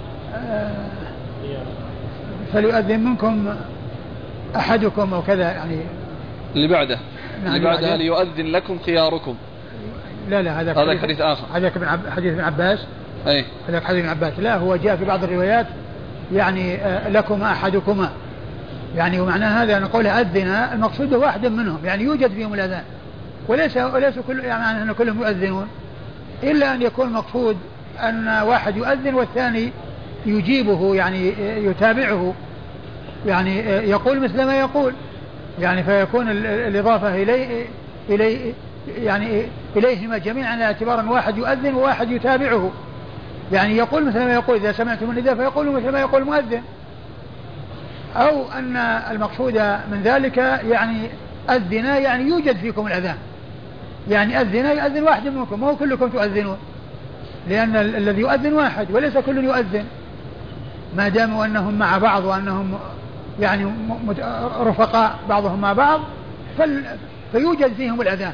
فليؤذن منكم أحدكم أو كذا يعني اللي بعده نعم اللي بعده ليؤذن لكم خياركم. لا لا هذا هذا حديث آخر. هذا حديث ابن عباس. أي هذا حديث ابن عباس. لا هو جاء في بعض الروايات يعني لكم أحدكما يعني ومعنى هذا أن قوله أذن المقصود واحد منهم يعني يوجد فيهم الأذان وليس وليس كل يعني أن كلهم يؤذنون إلا أن يكون مقصود أن واحد يؤذن والثاني يجيبه يعني يتابعه يعني يقول مثل ما يقول يعني فيكون الإضافة إليه إليه يعني إليهما جميعا على اعتبار أن واحد يؤذن وواحد يتابعه يعني يقول مثل ما يقول إذا سمعتم النداء فيقول مثل ما يقول المؤذن أو أن المقصود من ذلك يعني أذن يعني يوجد فيكم الأذان يعني أذن يؤذن واحد منكم ما هو كلكم تؤذنون لأن الذي يؤذن واحد وليس كل يؤذن ما داموا أنهم مع بعض وأنهم يعني رفقاء بعضهم مع بعض فيوجد فيهم الأذان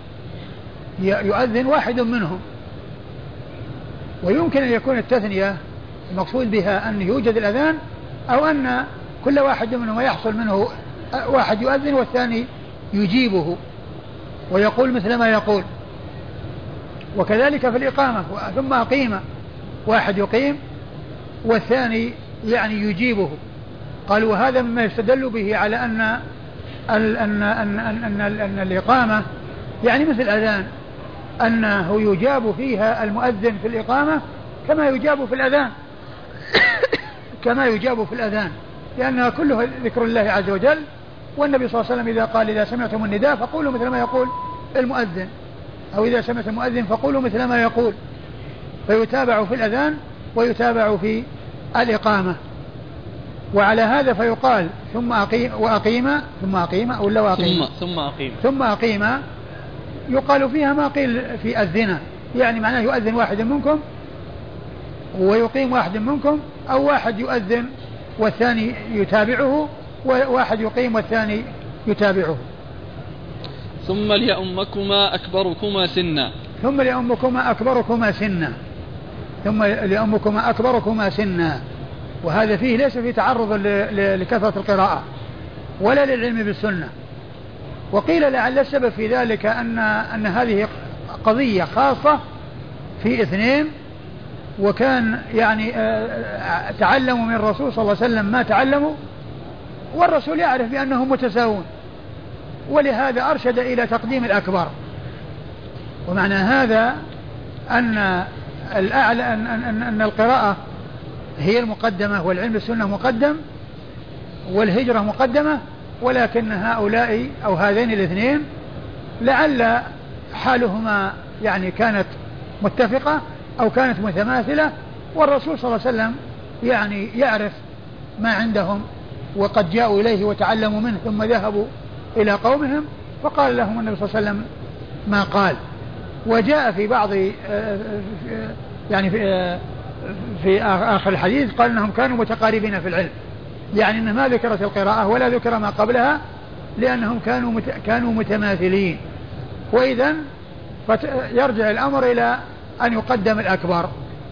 يؤذن واحد منهم. ويمكن أن يكون التثنية المقصود بها أن يوجد الأذان أو أن كل واحد منهم يحصل منه واحد يؤذن والثاني يجيبه ويقول مثل ما يقول. وكذلك في الإقامة ثم أقيم واحد يقيم والثاني يعني يجيبه. قالوا وهذا مما يستدل به على أن أن أن أن, أن, أن, أن الإقامة يعني مثل الأذان أنه يجاب فيها المؤذن في الإقامة كما يجاب في الأذان كما يجاب في الأذان لأنها كلها ذكر الله عز وجل. والنبي صلى الله عليه وسلم إذا قال إذا سمعتم النداء فقولوا مثل ما يقول المؤذن أو إذا سمعت المؤذن فقولوا مثل ما يقول فيتابع في الأذان ويتابع في الإقامة. وعلى هذا فيقال ثم أقيم وأقيم ثم أقيم أو لا وأقيم ثم ثم أقيم ثم أقيم يقال فيها ما قيل في أذن يعني معناه يؤذن واحد منكم ويقيم واحد منكم أو واحد يؤذن والثاني يتابعه وواحد يقيم والثاني يتابعه. ثم ليؤمكما أكبركما سنا ثم ليؤمكما أكبركما سنا ثم ليؤمكما أكبركما سنا. وهذا فيه ليس في تعرض لكثرة القراءة ولا للعلم بالسنة. وقيل لعل السبب في ذلك أن أن هذه قضية خاصة في اثنين وكان يعني تعلموا من الرسول صلى الله عليه وسلم ما تعلموا والرسول يعرف بأنهم متساوون ولهذا أرشد إلى تقديم الأكبر. ومعنى هذا أن الأعلى أن, أن, أن القراءة هي المقدمة والعلم بالسنة مقدم والهجرة مقدمة ولكن هؤلاء أو هذين الاثنين لعل حالهما يعني كانت متفقة أو كانت متماثلة والرسول صلى الله عليه وسلم يعني يعرف ما عندهم وقد جاءوا إليه وتعلموا منه ثم ذهبوا إلى قومهم فقال لهم النبي صلى الله عليه وسلم ما قال. وجاء في بعض يعني في, في آخر الحديث قال أنهم كانوا متقاربين في العلم يعني أن ما ذكرت القراءة ولا ذكر ما قبلها لأنهم كانوا مت كانوا متماثلين. وإذن يرجع الأمر إلى أن يقدم الأكبر.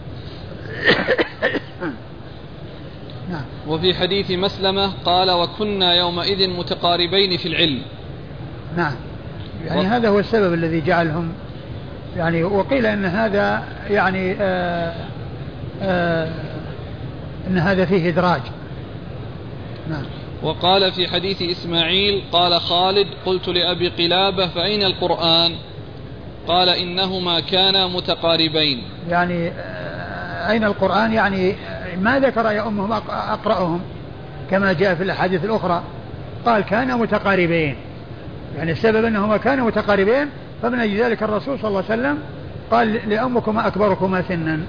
نعم. وفي حديث مسلمة قال وكنا يومئذ متقاربين في العلم. نعم يعني و... هذا هو السبب الذي جعلهم يعني وقيل أن هذا يعني آآ آآ أن هذا فيه إدراج. نعم. وقال في حديث إسماعيل قال خالد قلت لأبي قلابة فأين القرآن قال إنهما كانا متقاربين يعني أين القرآن يعني ما ذكر يا أمهم أقرأهم كما جاء في الأحاديث الأخرى قال كانا متقاربين يعني السبب أنهما كانوا متقاربين فمن أجل ذلك الرسول صلى الله عليه وسلم قال لأمكما أكبركما سنا.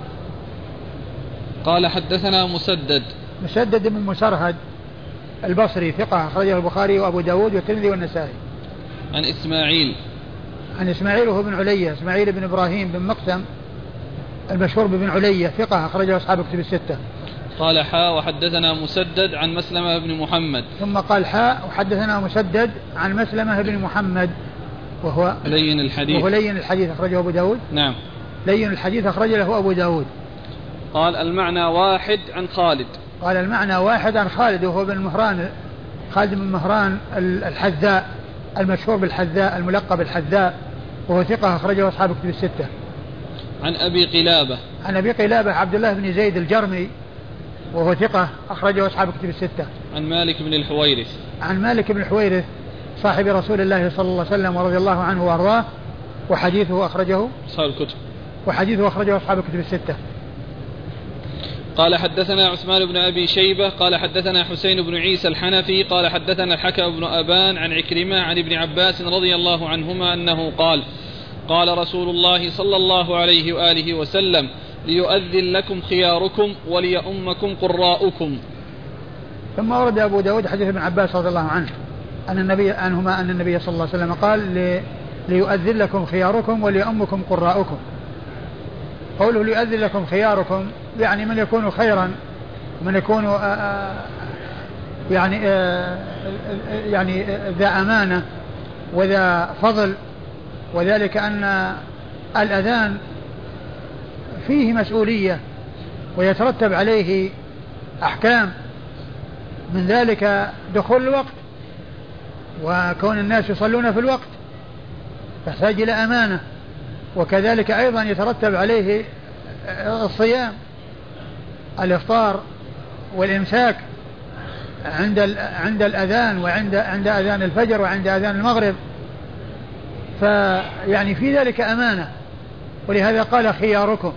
قال حدثنا مسدد مسدد بن مسرهد البصري ثقة أخرجه البخاري وأبو داود والترمذي والنسائي. عن إسماعيل عن إسماعيل وهو بن علية إسماعيل بن إبراهيم بن مقسم المشهور بن علية ثقة أخرجه أصحاب كتب الستة. قال حاء وحدثنا مسدد عن مسلمة بن محمد. ثم قال حاء وحدثنا مسدد عن مسلمة بن محمد وهو لين الحديث وهو لين الحديث أخرجه أبو داود. نعم لين الحديث أخرج له أبو داود. قال المعنى واحد عن خالد. قال المعنى واحد عن خالد وهو بن مهران، خالد بن مهران الحذاء المشهور بالحذاء الملقب بالحذاء، وهو ثقة أخرجه أصحاب كتب الستة. عن أبي قلابة. عن أبي قلابة عبد الله بن زيد الجرمي وهو ثقة أخرجه أصحاب كتب الستة. عن مالك بن الحويرث. عن مالك بن الحويرث صاحب رسول الله صلى الله عليه وسلم ورضي الله عنه وأرضاه، وحديثه أخرجه أصحاب الكتب. وحديثه أخرجه أصحاب كتب الستة. قال حدثنا عثمان بن أبي شيبة قال حدثنا حسين بن عيسى الحنفي قال حدثنا الحكم بن أبان عن عكرمة عن ابن عباس رضي الله عنهما أنه قال قال رسول الله صلى الله عليه وآله وسلم ليؤذن لكم خياركم وليؤمكم قراؤكم. ثم ورد أبو داود حديث ابن عباس رضي الله عنه أن النبي عنهما أن النبي صلى الله عليه وسلم قال ليؤذن لكم خياركم وليؤمكم قراؤكم. قوله ليؤذن لكم خياركم يعني من يكون خيرا، من يكون يعني يعني ذا أمانة وذا فضل، وذلك أن الأذان فيه مسؤولية ويترتب عليه أحكام، من ذلك دخول الوقت وكون الناس يصلون في الوقت تحتاج إلى أمانة، وكذلك أيضا يترتب عليه الصيام، الإفطار والإمساك عند عند الأذان وعند عند أذان الفجر وعند أذان المغرب، فيعني في ذلك أمانة، ولهذا قال خياركم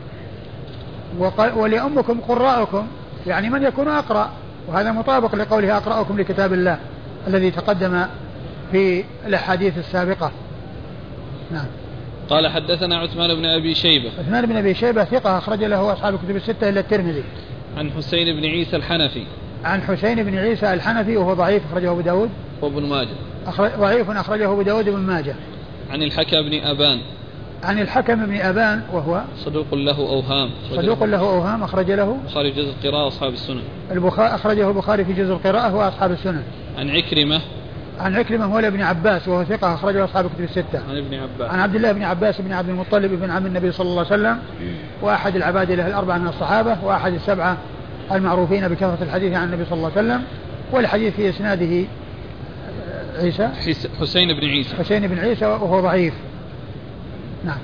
ولأمكم قراءكم يعني من يكون أقرأ، وهذا مطابق لقوله أقرأكم لكتاب الله الذي تقدم في الأحاديث السابقة. نعم. قال حدثنا عثمان بن أبي شيبة. عثمان بن أبي شيبة ثقة أخرج له أصحاب الكتب الستة إلا الترمذي. عن حسين بن عيسى الحنفي. عن حسين بن عيسى الحنفي وهو ضعيف أخرجه أبو داود وابن ماجه. أخرج ضعيف أخرجه أبو داود وابن ماجه. عن الحكم بن أبان. عن الحكم بن أبان وهو صدوق له أوهام. صدوق له أوهام أخرج له البخاري في جزء القراءة وأصحاب السنن. البخاري أخرجه البخاري في جزء القراءة وأصحاب السنن. عن عكرمة. عن عكرمة هو ابن عباس وهو ثقة أخرجه أصحاب الكتب الستة. عن ابن عباس. عن عبد الله بن عباس بن عبد المطلب بن عم النبي صلى الله عليه وسلم، وأحد العباد له الأربعة من الصحابة، وأحد السبعة المعروفين بكثرة الحديث عن النبي صلى الله عليه وسلم، والحديث في إسناده عيسى حسين بن عيسى حسين بن عيسى وهو ضعيف. نعم.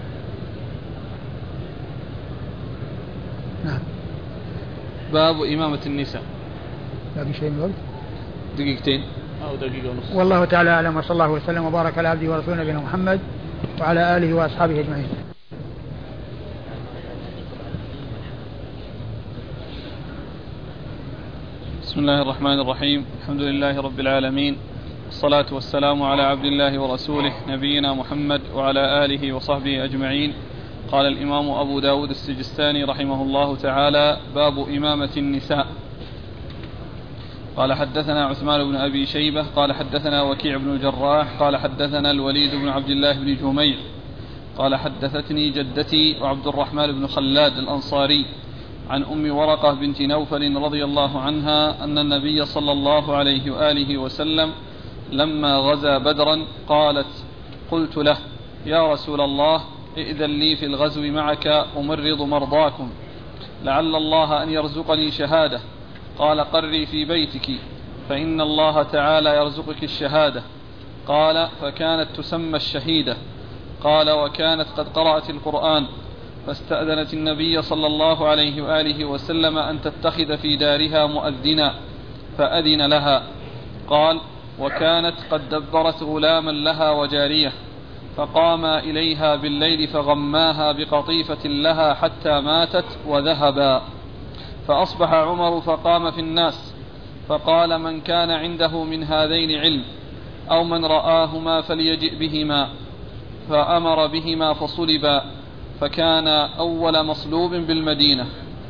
نعم. باب إمامة النساء. باقي شيء من الوقت؟ دقيقتين أو دقيقة ونصف. والله تعالى أعلم، وصلى الله وسلم وبارك على عبده ورسوله نبينا محمد وعلى آله وأصحابه أجمعين. بسم الله الرحمن الرحيم. الحمد لله رب العالمين، الصلاة والسلام على عبد الله ورسوله نبينا محمد وعلى آله وصحبه أجمعين. قال الإمام أبو داود السجستاني رحمه الله تعالى: باب إمامة النساء. قال حدثنا عثمان بن أبي شيبة قال حدثنا وكيع بن الجراح قال حدثنا الوليد بن عبد الله بن جميع قال حدثتني جدتي وعبد الرحمن بن خلاد الأنصاري عن أم ورقة بنت نوفل رضي الله عنها أن النبي صلى الله عليه وآله وسلم لما غزا بدرا قالت: قلت له: يا رسول الله، ائذن لي في الغزو معك أمرض مرضاكم، لعل الله أن يرزقني شهادة. قال: قري في بيتك فإن الله تعالى يرزقك الشهادة. قال: فكانت تسمى الشهيدة. قال: وكانت قد قرأت القرآن، فاستأذنت النبي صلى الله عليه وآله وسلم أن تتخذ في دارها مؤذنا فأذن لها. قال: وكانت قد دبرت غلاما لها وجارية، فقاما إليها بالليل فغماها بقطيفة لها حتى ماتت وذهبا. فأصبح عمر فقام في الناس فقال: من كان عنده من هذين علم أو من رآهما فليجئ بهما، فأمر بهما فصلبا، فكان أول مصلوب بالمدينة.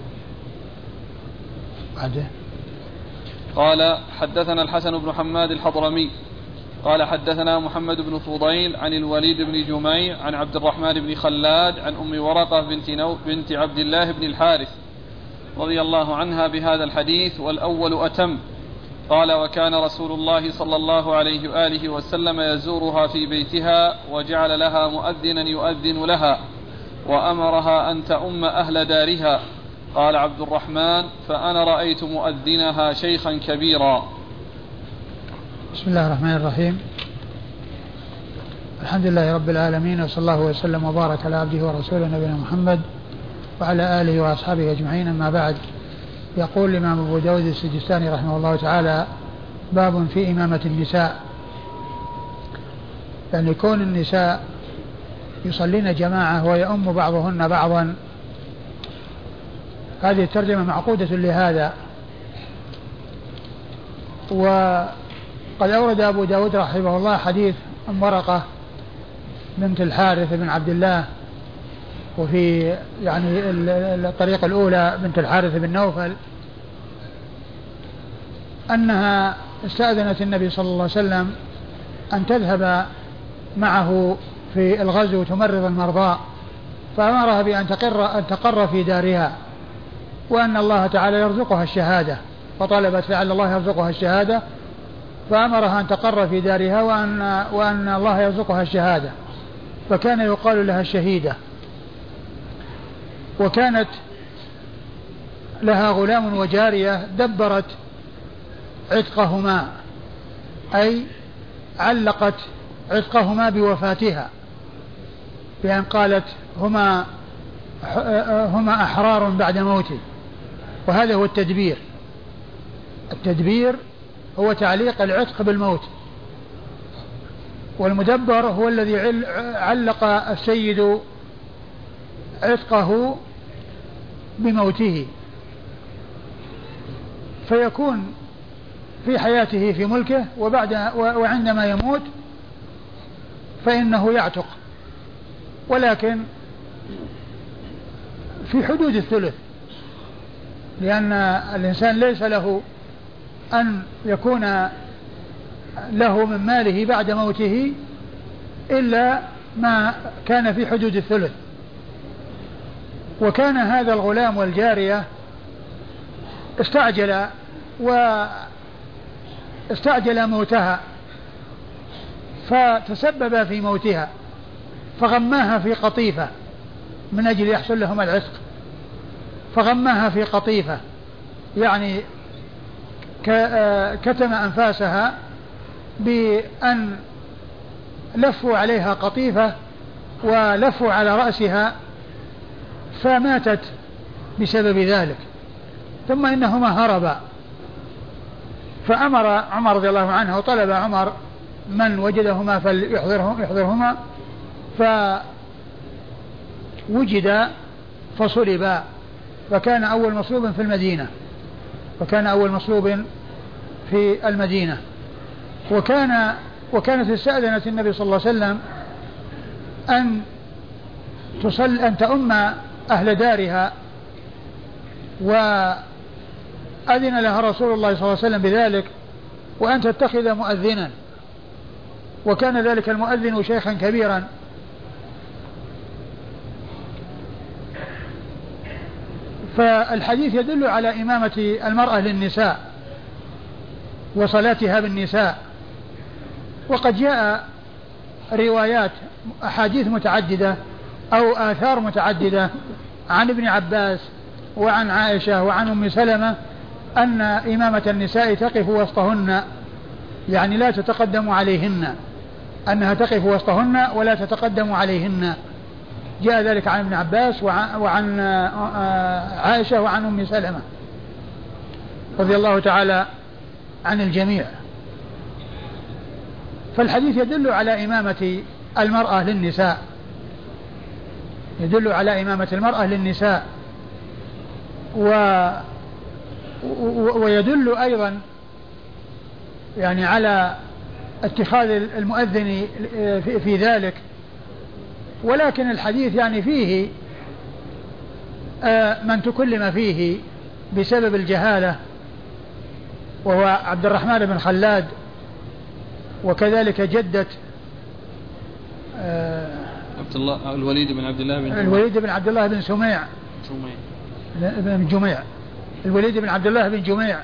قال: حدثنا الحسن بن حماد الحضرمي قال حدثنا محمد بن فضيل عن الوليد بن جميع عن عبد الرحمن بن خلاد عن أم ورقة بنت, نو بنت عبد الله بن الحارث رضي الله عنها بهذا الحديث والأول أتم. قال: وكان رسول الله صلى الله عليه وآله وسلم يزورها في بيتها وجعل لها مؤذنا يؤذن لها وأمرها أن تؤم أهل دارها. قال عبد الرحمن: فأنا رأيت مؤذنها شيخا كبيرا. بسم الله الرحمن الرحيم. الحمد لله رب العالمين، وصلى الله وسلم وبارك على عبده ورسوله نبينا محمد وعلى آله وأصحابه أجمعين. أما بعد، يقول الإمام أبو داود السجستاني رحمه الله تعالى: باب في إمامة النساء. يعني كون النساء يصلين جماعة ويؤم بعضهن بعضا، هذه الترجمة معقودة لهذا. وقد أورد أبو داود رحمه الله حديث أم ورقة بنت الحارث بن عبد الله، وفي يعني الطريقة الأولى بنت الحارث بن نوفل، أنها استأذنت النبي صلى الله عليه وسلم أن تذهب معه في الغزو تمرض المرضى، فأمرها بأن تقر, أن تقر في دارها، وأن الله تعالى يرزقها الشهادة، فطلبت لعل الله يرزقها الشهادة، فأمرها أن تقر في دارها وأن, وأن الله يرزقها الشهادة، فكان يقال لها الشهيدة. وكانت لها غلام وجارية دبرت عتقهما، أي علقت عتقهما بوفاتها، بأن قالت هما هما أحرار بعد موتي. وهذا هو التدبير. التدبير هو تعليق العتق بالموت، والمدبر هو الذي علق السيد عتقه بموته، فيكون في حياته في ملكه، وبعد وعندما يموت فإنه يعتق، ولكن في حدود الثلث، لأن الإنسان ليس له أن يكون له من ماله بعد موته إلا ما كان في حدود الثلث. وكان هذا الغلام والجارية استعجل واستعجل موتها، فتسبب في موتها، فغماها في قطيفة من أجل يحصل لهم العتق، فغماها في قطيفة، يعني كتم أنفاسها بأن لفوا عليها قطيفة ولفوا على رأسها، فماتت بسبب ذلك. ثم إنهما هربا، فأمر عمر رضي الله عنه وطلب عمر من وجدهما فليحضرهما، فوجد فصلبا، فكان أول مصلوب في المدينة وكان أول مصلوب في المدينة وكان وكانت استأذنت النبي صلى الله عليه وسلم أن تصل أن تؤم أهل دارها، وأذن لها رسول الله صلى الله عليه وسلم بذلك، وأن تتخذ مؤذنا، وكان ذلك المؤذن شيخا كبيرا. فالحديث يدل على إمامة المرأة للنساء وصلاتها بالنساء. وقد جاء روايات أحاديث متعددة أو آثار متعددة عن ابن عباس وعن عائشة وعن أم سلمة أن إمامة النساء تقف وسطهن، يعني لا تتقدم عليهن، أنها تقف وسطهن ولا تتقدم عليهن. جاء ذلك عن ابن عباس وعن عائشة وعن أم سلمة رضي الله تعالى عن الجميع. فالحديث يدل على إمامة المرأة للنساء يدل على إمامة المرأة للنساء و... ويدل أيضا يعني على اتخاذ المؤذن في, في ذلك. ولكن الحديث يعني فيه من تكلم فيه بسبب الجهالة، وهو عبد الرحمن بن خلاد، وكذلك جدة عبد الله الوليد بن عبد الله بن الوليد بن عبد الله بن سميع سميع بن جميع الوليد بن عبد الله بن جميع.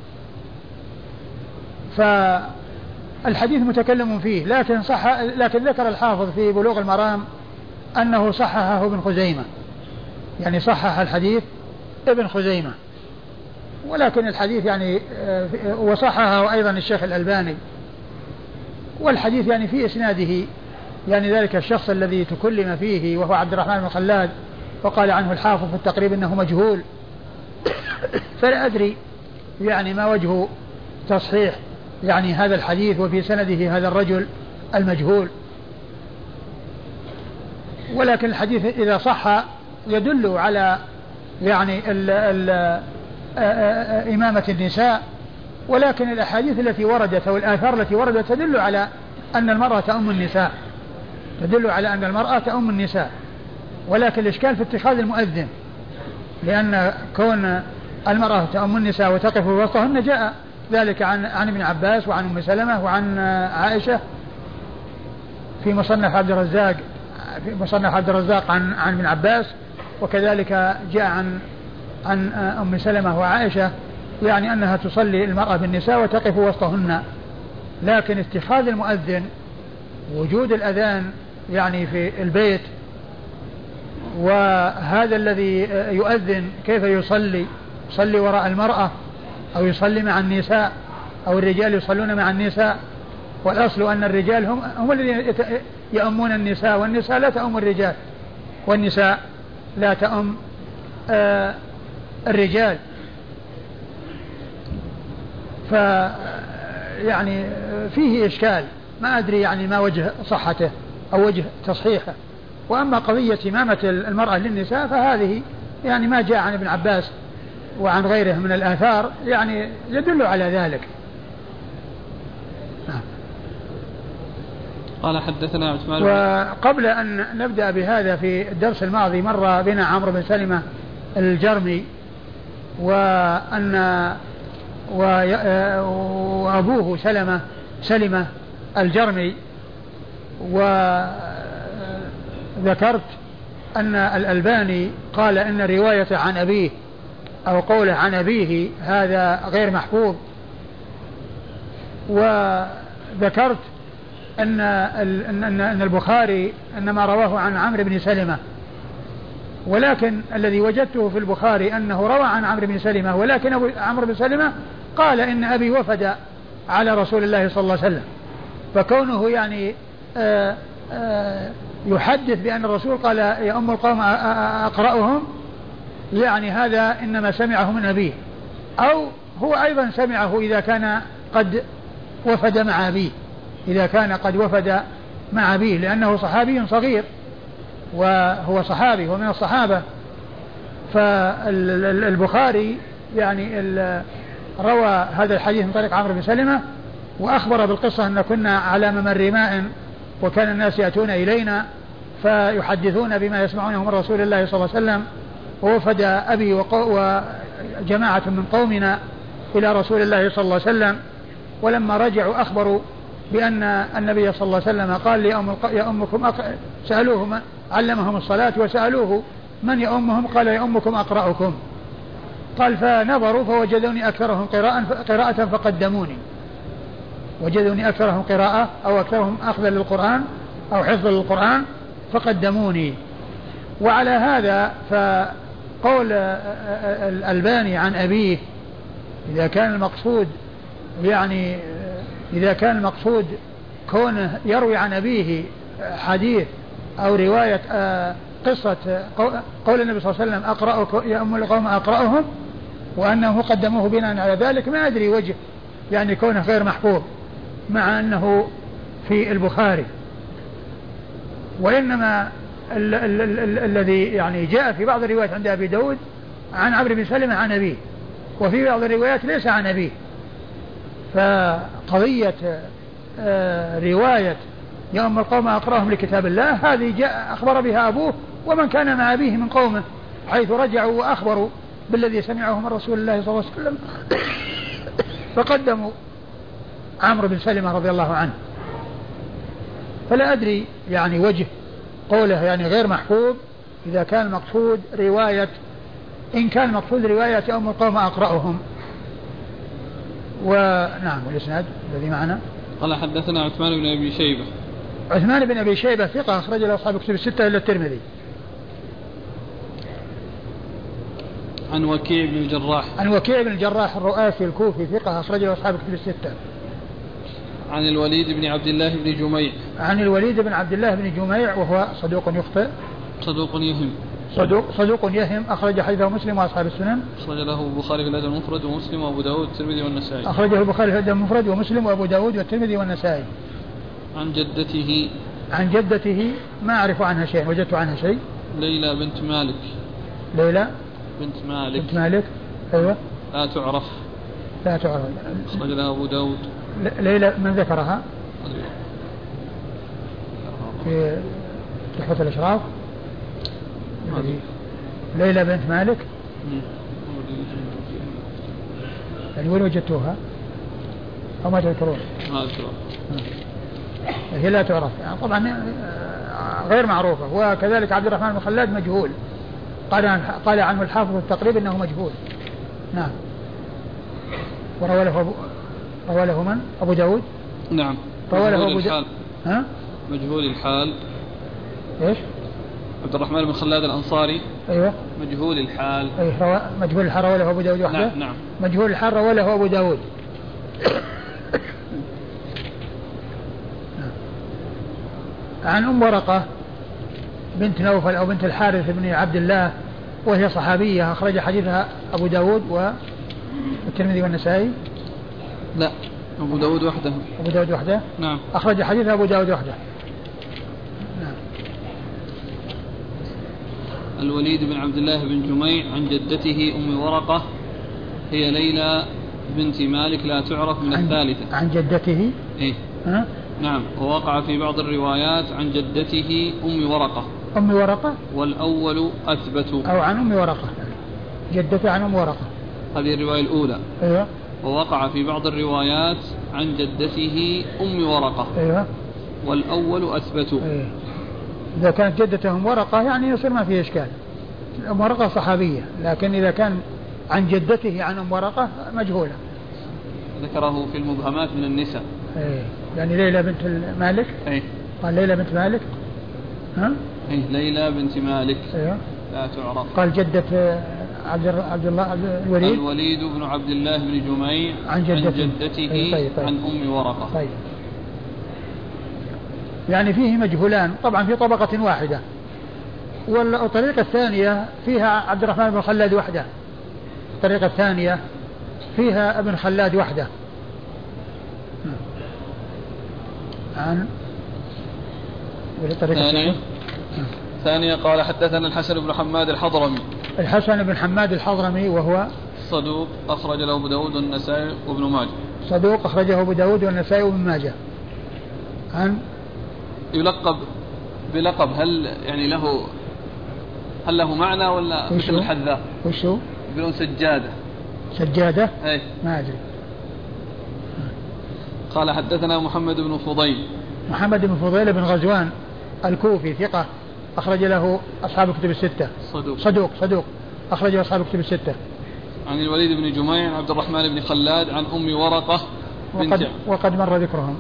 فالحديث متكلم فيه، لكن صح لكن ذكر الحافظ في بلوغ المرام أنه صححه ابن خزيمة، يعني صحح الحديث ابن خزيمة، ولكن الحديث يعني وصححه أيضا الشيخ الألباني. والحديث يعني في إسناده يعني ذلك الشخص الذي تكلم فيه وهو عبد الرحمن بن خلاد، وقال عنه الحافظ في التقريب أنه مجهول. فلا أدري يعني ما وجه تصحيح يعني هذا الحديث وفي سنده هذا الرجل المجهول. ولكن الحديث إذا صح يدل على يعني ال ال إمامة النساء، ولكن الأحاديث التي وردت أو الآثار التي وردت تدل على أن المرأة تؤم النساء، تدل على أن المرأة تؤم النساء. ولكن الإشكال في اتخاذ المؤذن، لأن كون المرأة تؤم النساء وتقف وسطهن جاء ذلك عن عن ابن عباس وعن أم سلمة وعن عائشة في مصنف عبد الرزاق في مصنف عبد الرزاق عن عن ابن عباس، وكذلك جاء عن عن أم سلمة وعائشة يعني أنها تصلي المرأة بالنساء وتقف وسطهن. لكن اتخاذ المؤذن، وجود الأذان يعني في البيت، وهذا الذي يؤذن كيف يصلي، يصلي وراء المرأة أو يصلي مع النساء، أو الرجال يصلون مع النساء. والأصل أن الرجال هم, هم الذين يؤمون النساء، والنساء لا تؤم الرجال، والنساء لا تؤم آه الرجال. ف يعني فيه إشكال، ما أدري يعني ما وجه صحته أو وجه تصحيحه. وأما قضية إمامة المرأة للنساء فهذه يعني ما جاء عن ابن عباس وعن غيره من الآثار يعني يدل على ذلك. قال حدثنا عثمان. وقبل أن نبدأ بهذا، في الدرس الماضي مر بنا عمرو بن سلمة الجرمي، وأن وأبوه سلمة سلمة الجرمي، وذكرت أن الألباني قال إن رواية عن أبيه أو قوله عن أبيه هذا غير محفوظ. وذكرت أن أن البخاري إنما رواه عن عمرو بن سلمة، ولكن الذي وجدته في البخاري أنه روى عن عمرو بن سلمة، ولكن أبو عمرو بن سلمة قال إن أبي وفد على رسول الله صلى الله عليه وسلم. فكونه يعني آآ آآ يحدث بأن الرسول قال يا أم القوم أقرأهم، يعني هذا إنما سمعه من أبيه، أو هو أيضا سمعه إذا كان قد وفد مع أبيه، إذا كان قد وفد مع أبيه، لأنه صحابي صغير وهو صحابي ومن الصحابة. فالبخاري يعني روى هذا الحديث من طريق عمرو بن سلمة، وأخبر بالقصة أن كنا على ممر ماء وكان الناس يأتون إلينا فيحدثون بما يسمعونه من رسول الله صلى الله عليه وسلم، ووفد أبي وجماعة من قومنا إلى رسول الله صلى الله عليه وسلم. ولما رجعوا أخبروا بأن النبي صلى الله عليه وسلم قال يا أمكم سألوه من علمهم الصلاة، وسألوه من يأمهم قال يا أمكم أقرأكم. قال فنظروا فوجدوني أكثرهم قراءة فقدموني، وجدوني أكثرهم قراءة أو أكثرهم أخذا للقرآن أو حفظا للقرآن فقدموني. وعلى هذا فقول الألباني عن أبيه إذا كان المقصود يعني إذا كان المقصود كونه يروي عن أبيه حديث أو رواية قصة قول النبي صلى الله عليه وسلم أقرأ يا أم القوم أقرأهم، وأنه قدموه بناء على ذلك، ما أدري وجه يعني كونه غير محفوظ مع أنه في البخاري. وإنما ال- ال- ال- الذي يعني جاء في بعض الروايات عند أبي داود عن عمرو بن سلمة عن أبيه، وفي بعض الروايات ليس عن أبيه. فقضية آه رواية يا أم القوم أقرأهم لكتاب الله هذه جاء أخبر بها أبوه ومن كان مع أبيه من قومه، حيث رجعوا وأخبروا بالذي سمعه من رسول الله صلى الله عليه وسلم فقدموا عمرو بن سلمة رضي الله عنه. فلا أدري يعني وجه قوله يعني غير محفوظ إذا كان المقصود رواية إن كان مقصود رواية أم القوم أقرأهم. ونعم والإسناد الذي معنا. قال حدثنا عثمان بن أبي شيبة. عثمان بن أبي شيبة ثقة أخرج له أصحاب كتب الستة إلا الترمذي. عن وكيع بن الجراح. عن وكيع بن الجراح الرؤاسي الكوفي ثقة أخرج له أصحاب كتب الستة. عن الوليد بن عبد الله بن جميع. عن الوليد بن عبد الله بن جميع وهو صدوق يخطئ. صدوق يهم. صدوق صدوق يهم أخرج حديثه مسلم وأصحاب السنن. أخرج له البخاري في الأدب المفرد ومسلم وأبو داود والترمذي والنسائي. أخرجه البخاري في الأدب المفرد ومسلم وأبو داود والترمذي والنسائي. عن جدته. عن جدته ما أعرف عنها شيء. وجدت عنها شيء. ليلى بنت مالك. ليلى بنت مالك. بنت مالك. أيوة. لا تعرف. لا تعرف. أخرج لها أبو داود. ليلى من ذكرها؟ في تحفة الأشراف. ليلى بنت مالك. يعني وين وجدتوها؟ أو ما تذكرون؟ ما أذكرها. هي لا تعرف يعني طبعا غير معروفة. وكذلك عبد الرحمن بن خلاد مجهول. قال قال عنه الحافظ التقريب انه مجهول. نعم. وروى له أبو روى له من؟ أبو داود. نعم. روى له أبو داود. ها؟ مجهول الحال. ايش؟ عبد الرحمن بن خلاد الأنصاري. ايوه. مجهول الحال. ايه روى مجهول الحال روى له أبو داود وحده. نعم نعم. مجهول الحال روى له أبو داود. عن أم ورقة بنت نوفل أو بنت الحارث بن عبد الله وهي صحابية أخرج حديثها أبو داود والترمذي والنسائي. لا أبو داود وحده. أبو داود وحده. نعم. أخرج حديثها أبو داود وحده. نعم. الوليد بن عبد الله بن جميع عن جدته أم ورقة هي ليلى بنت مالك لا تعرف من عن الثالثة. عن جدته. إيه. ها؟ نعم. ووقع في بعض الروايات عن جدته أم ورقة. أم ورقة. والأول أثبت. أو عن أم ورقة. جدته عن أم ورقة. هذه الرواية الأولى. أيوة. ووقع في بعض الروايات عن جدته أم ورقة. أيوة. والأول أثبت. أيوة. إذا كانت جدته أم ورقة يعني يصير ما فيه إشكال. أم ورقة صحابية. لكن إذا كان عن جدته عن أم ورقة مجهولة. ذكره في المبهمات من النساء. أيه. يعني ليلى بنت مالك. أيه. قال ليلى بنت مالك. ها؟ أيه ليلى بنت مالك. أيوه. لا تعرف. قال جدة عبد عبد الله عبد الوليد. الوليد بن عبد الله بن جميع عن جدته, عن جدته أيه طيب طيب. عن أم ورقة. طيب. يعني فيه مجهولان طبعا في طبقة واحدة. والطريقة الثانية فيها عبد الرحمن بن خلاد وحده. الطريقة الثانية فيها ابن خلاد وحده. عن ثانية ثانية قال حدثنا الحسن بن حماد الحضرمي. الحسن بن حماد الحضرمي وهو صدوق أخرج له أبو داود والنسائي وابن ماجه. صدوق أخرجه أبو داود والنسائي وابن ماجه. عن يلقب بلقب هل يعني له هل له معنى ولا مثل الحذاء؟ وشو؟ يقولون سجادة. سجادة؟ أي ما أدري. قال حدثنا محمد بن فضيل. محمد بن فضيل بن غزوان الكوفي ثقة أخرج له أصحاب كتب الستة. صدوق صدوق صدوق أخرج له أصحاب كتب الستة. عن الوليد بن جميع عبد الرحمن بن خلاد عن أم ورقة بنت وقد, وقد مر ذكرهم.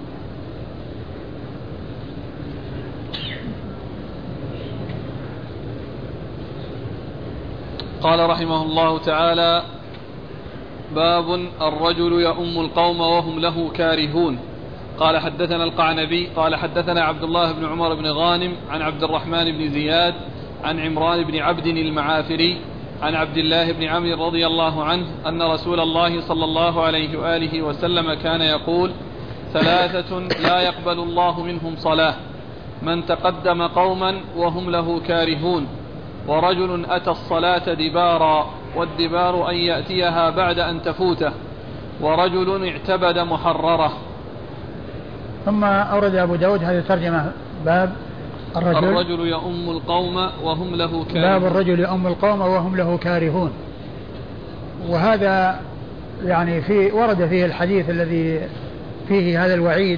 قال رحمه الله تعالى باب الرجل يؤم القوم وهم له كارهون. قال حدثنا القعنبي قال حدثنا عبد الله بن عمر بن غانم عن عبد الرحمن بن زياد عن عمران بن عبد المعافري عن عبد الله بن عمرو رضي الله عنه أن رسول الله صلى الله عليه وآله وسلم كان يقول ثلاثة لا يقبل الله منهم صلاة: من تقدم قوما وهم له كارهون، ورجل أتى الصلاة دبارا، والدبار أن يأتيها بعد أن تفوته، ورجل اعتبد محررة. ثم أورد أبو داود هذه الترجمة باب الرجل, الرجل يؤم القوم وهم له كارهون. باب الرجل يؤم القوم وهم له كارهون. وهذا يعني في ورد فيه الحديث الذي فيه هذا الوعيد،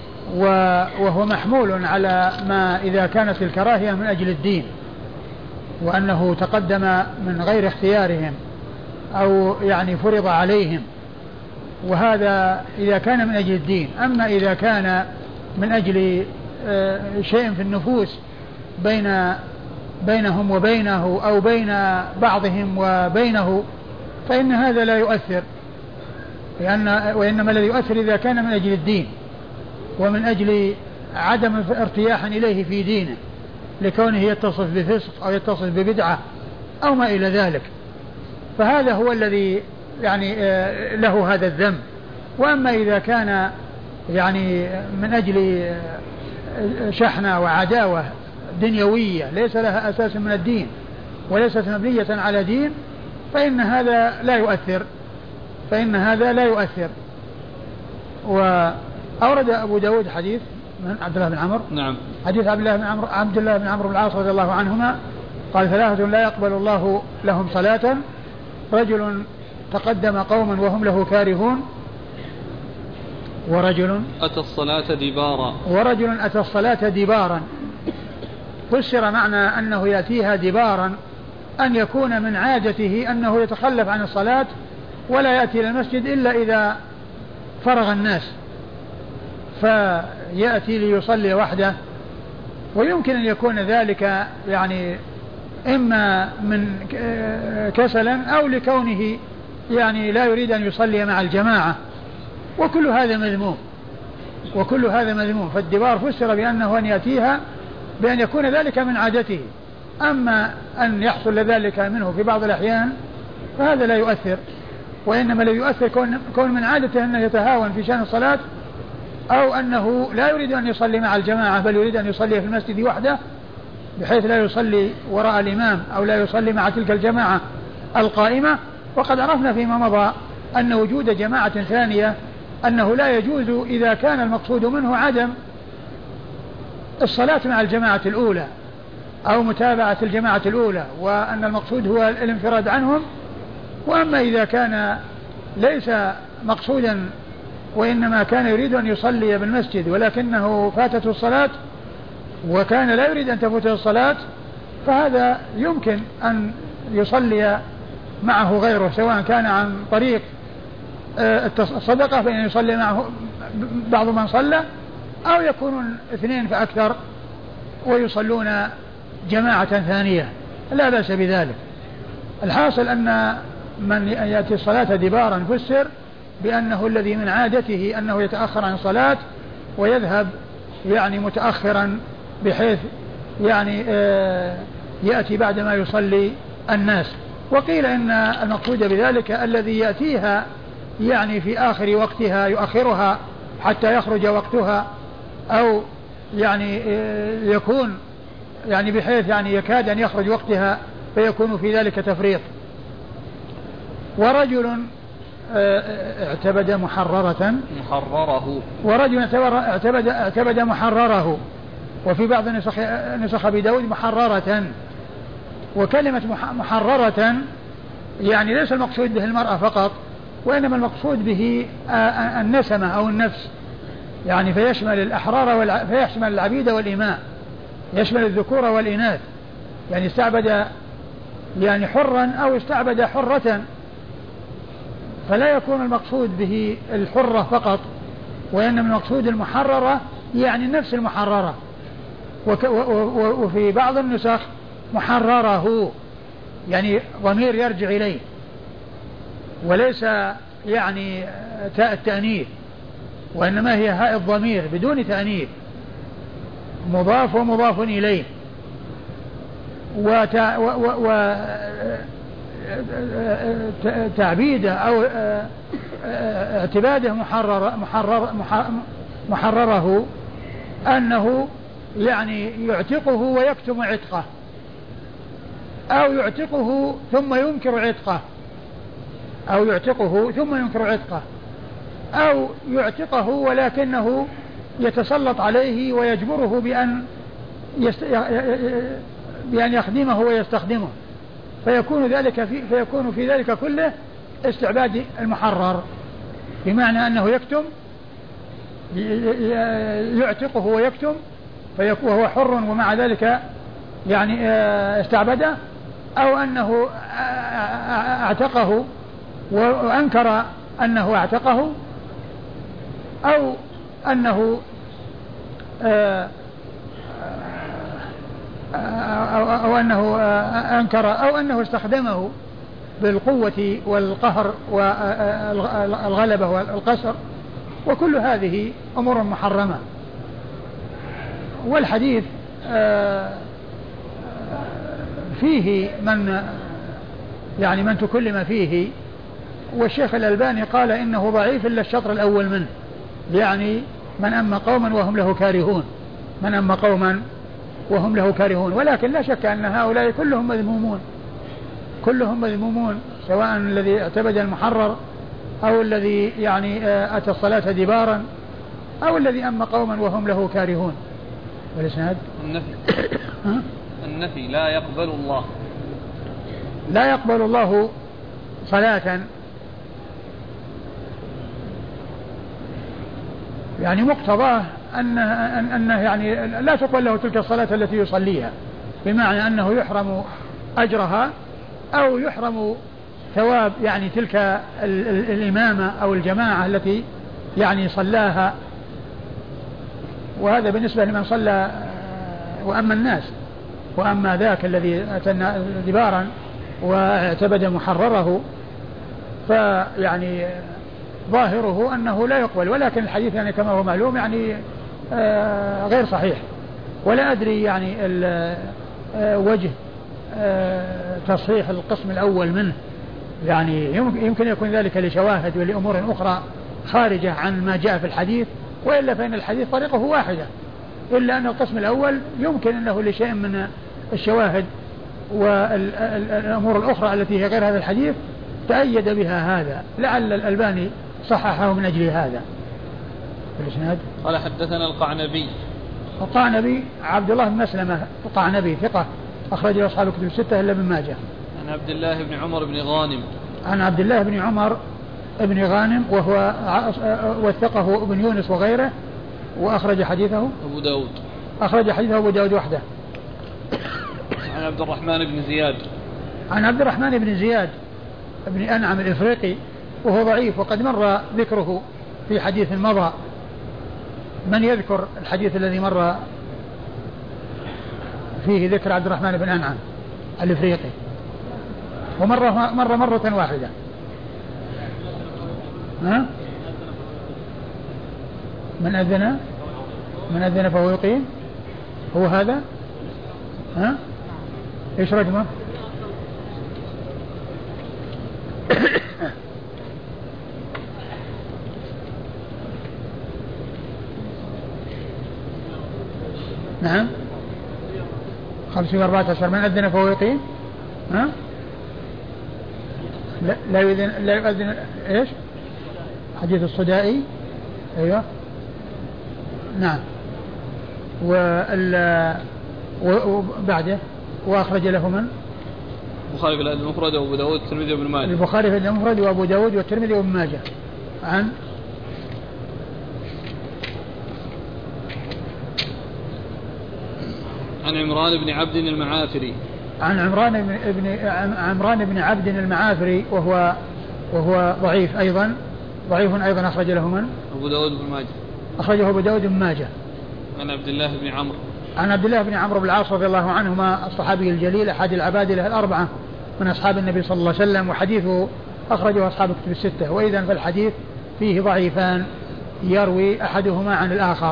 وهو محمول على ما إذا كانت الكراهية من أجل الدين، وأنه تقدم من غير اختيارهم أو يعني فرض عليهم، وهذا إذا كان من أجل الدين. أما إذا كان من أجل شيء في النفوس بين بينهم وبينه أو بين بعضهم وبينه فإن هذا لا يؤثر، لأن وإنما الذي يؤثر إذا كان من أجل الدين ومن أجل عدم ارتياح إليه في دينه لكونه يتصف بفسق أو يتصف ببدعة أو ما إلى ذلك، فهذا هو الذي يعني له هذا الذنب. وأما إذا كان يعني من أجل شحنة وعداوة دنيوية ليس لها أساس من الدين وليست مبنية على دين فإن هذا لا يؤثر فإن هذا لا يؤثر. وأورد أبو داود حديث من عبد الله بن عمرو نعم حديث عبد الله بن عمرو عبد الله بن عمرو بن العاص رضي الله عنهما قال ثلاثة لا يقبل الله لهم صلاة: رجل تقدم قوما وهم له كارهون، ورجل أتى الصلاة دبارا ورجل أتى الصلاة دبارا. فسر معنى أنه يأتيها دبارا أن يكون من عادته أنه يتخلف عن الصلاة ولا يأتي إلى المسجد إلا إذا فرغ الناس، فيأتي ليصلي وحده. ويمكن أن يكون ذلك يعني إما من كسلا أو لكونه يعني لا يريد أن يصلي مع الجماعة، وكل هذا مذموم وكل هذا مذموم. فالدبار فسر بأنه أن يأتيها بأن يكون ذلك من عادته، أما أن يحصل ذلك منه في بعض الأحيان فهذا لا يؤثر، وإنما الذي يؤثر كون, كون من عادته أنه يتهاون في شأن الصلاة أو أنه لا يريد أن يصلي مع الجماعة بل يريد أن يصلي في المسجد وحده بحيث لا يصلي وراء الإمام أو لا يصلي مع تلك الجماعة القائمة. وقد عرفنا فيما مضى أن وجود جماعة ثانية أنه لا يجوز إذا كان المقصود منه عدم الصلاة مع الجماعة الأولى أو متابعة الجماعة الأولى، وأن المقصود هو الانفراد عنهم. وأما إذا كان ليس مقصودا وإنما كان يريد أن يصلي بالمسجد ولكنه فاتته الصلاة وكان لا يريد أن تفوته الصلاة فهذا يمكن أن يصلي معه غيره، سواء كان عن طريق الصدقة فإن يصلي معه بعض من صلى أو يكونون اثنين فأكثر ويصلون جماعة ثانية لا بأس بذلك. الحاصل أن من يأتي الصلاة دبارا فسر بأنه الذي من عادته أنه يتأخر عن الصلاة ويذهب يعني متأخرا بحيث يعني يأتي بعدما يصلي الناس. وقيل إن المقصود بذلك الذي يأتيها يعني في آخر وقتها يؤخرها حتى يخرج وقتها أو يعني يكون يعني بحيث يعني يكاد أن يخرج وقتها فيكون في ذلك تفريط. ورجل اعتبد محررة محرره ورجل اعتبد, اعتبد محرره، وفي بعض نسخ, نسخ أبي داود محررة. وكلمة محررة يعني ليس المقصود به المرأة فقط وإنما المقصود به النسمة أو النفس، يعني فيشمل الأحرار والع... فيشمل العبيد والإماء، يشمل الذكور والإناث، يعني استعبد يعني حرا أو استعبد حرة، فلا يكون المقصود به الحرة فقط وإنما المقصود المحررة يعني النفس المحررة. وك... و... و... وفي بعض النسخ محرره يعني ضمير يرجع إليه وليس يعني تاء التأنيث وإنما هي هاء الضمير بدون تأنيث مضاف ومضاف إليه. وتع... و... و... و... تعبيده أو اعتباده محرر محرر محرره أنه يعني يعتقه ويكتم عتقه أو يعتقه ثم ينكر عتقه أو يعتقه ثم ينكر عتقه أو يعتقه ولكنه يتسلط عليه ويجبره بأن يست... بأن يخدمه ويستخدمه، فيكون ذلك في فيكون في ذلك كله استعباد المحرر، بمعنى أنه يكتم يعتقه ويكتم فيكون هو حر ومع ذلك يعني استعبده أو أنه اعتقه وأنكر أنه اعتقه، أو أنه أو أنه أنكر أو أنه استخدمه بالقوة والقهر والغلبة والقسر، وكل هذه أمور محرمة. والحديث فيه من يعني من تكلم فيه، والشيخ الألباني قال إنه ضعيف إلا الشطر الأول منه، يعني من أما قوما وهم له كارهون، من أما قوما وهم له كارهون. ولكن لا شك أن هؤلاء كلهم مذمومون، كلهم مذمومون، سواء الذي اعتبد المحرر أو الذي يعني أتى الصلاة دبارا أو الذي أما قوما وهم له كارهون. والإسناد النفي النفي لا يقبل الله، لا يقبل الله صلاة، يعني مقتضاه أنه, أنه يعني لا تقبل له تلك الصلاة التي يصليها، بمعنى أنه يحرم أجرها أو يحرم ثواب يعني تلك ال ال الإمامة أو الجماعة التي يعني صلاها. وهذا بالنسبة لمن صلى. وأما الناس، وأما ذاك الذي أتى دبارا واعتبد محرره فيعني ظاهره أنه لا يقبل. ولكن الحديث يعني كما هو معلوم يعني آه غير صحيح، ولا أدري يعني آه وجه آه تصحيح القسم الأول منه، يعني يمكن يكون ذلك لشواهد ولأمور أخرى خارجة عن ما جاء في الحديث، وإلا فإن الحديث طريقه واحدة، إلا أن القسم الأول يمكن أنه لشيء من الشواهد والأمور الأخرى التي هي غير هذا الحديث تأيد بها هذا، لعل الألباني صححه من أجل هذا. الإسناد قال حدثنا القعنبي. القعنبي عبد الله بن مسلمة القعنبي ثقة، أخرج له أصحاب الكتب الستة إلا ابن ماجه. عن عبد الله بن عمر بن غانم. عن عبد الله بن عمر بن غانم وهو وثقه ابن يونس وغيره، وأخرج حديثه أبو داود. أخرج حديثه أبو داود وحده. عن عبد الرحمن بن زياد. عن عبد الرحمن بن زياد بن أنعم الإفريقي وهو ضعيف، وقد مر ذكره في حديث مضى. من يذكر الحديث الذي مر فيه ذكر عبد الرحمن بن أنعم الإفريقي؟ ومر مر مرة واحدة. ها؟ من أذن من أذن فهو يقيم، هو هذا؟ ها؟ إيش رقمه؟ نعم خمسة وأربعة عشر. من أذن فهو يقيم. ها؟ لا لا يؤذن لا يؤذن إيش؟ حديث الصدائي. أيوه نعم. وال وبعده وأخرج له من؟ البخاري في الأدب المفرد وأبو داود والترمذي وابن ماجه. البخاري في الأدب المفرد وأبو داود والترمذي وابن ماجه. عن عن عمران بن عبد المعافري. عن عمران بن ابن عمران بن عبد المعافري وهو وهو ضعيف أيضا ضعيف أيضا أخرج له من؟ أبو داود بن ماجه. أخرجه أبو داود بن ماجه. عن عبد الله بن عمرو. عن عبد الله بن عمرو بن العاص رضي الله عنهما الصحابي الجليل أحد العبادلة الأربعة من أصحاب النبي صلى الله عليه وسلم، وحديثه أخرجه أصحاب الكتب الستة. وإذا فالحديث فيه ضعيفان يروي أحدهما عن الآخر.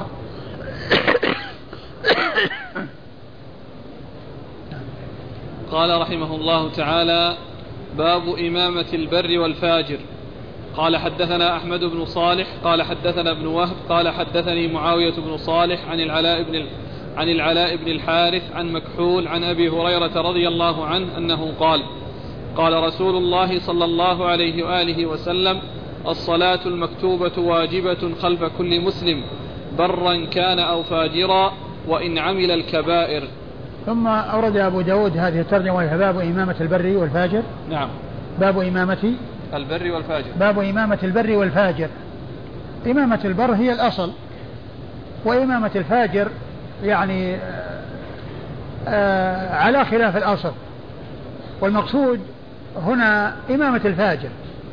قال رحمه الله تعالى: باب إمامة البر والفاجر. قال حدثنا أحمد بن صالح قال حدثنا ابن وهب قال حدثني معاوية بن صالح عن العلاء بن عن العلاء بن الحارث عن مكحول عن أبي هريرة رضي الله عنه أنه قال: قال رسول الله صلى الله عليه وآله وسلم: الصلاة المكتوبة واجبة خلف كل مسلم برا كان أو فاجرا وإن عمل الكبائر. ثم أورد أبو داود هذه الترجمة وهي باب إمامة البر والفاجر. نعم. باب إمامة البر والفاجر. باب إمامة البر والفاجر. إمامة البر هي الأصل، وإمامة الفاجر يعني آه على خلاف الأصل، والمقصود هنا إمامة الفاجر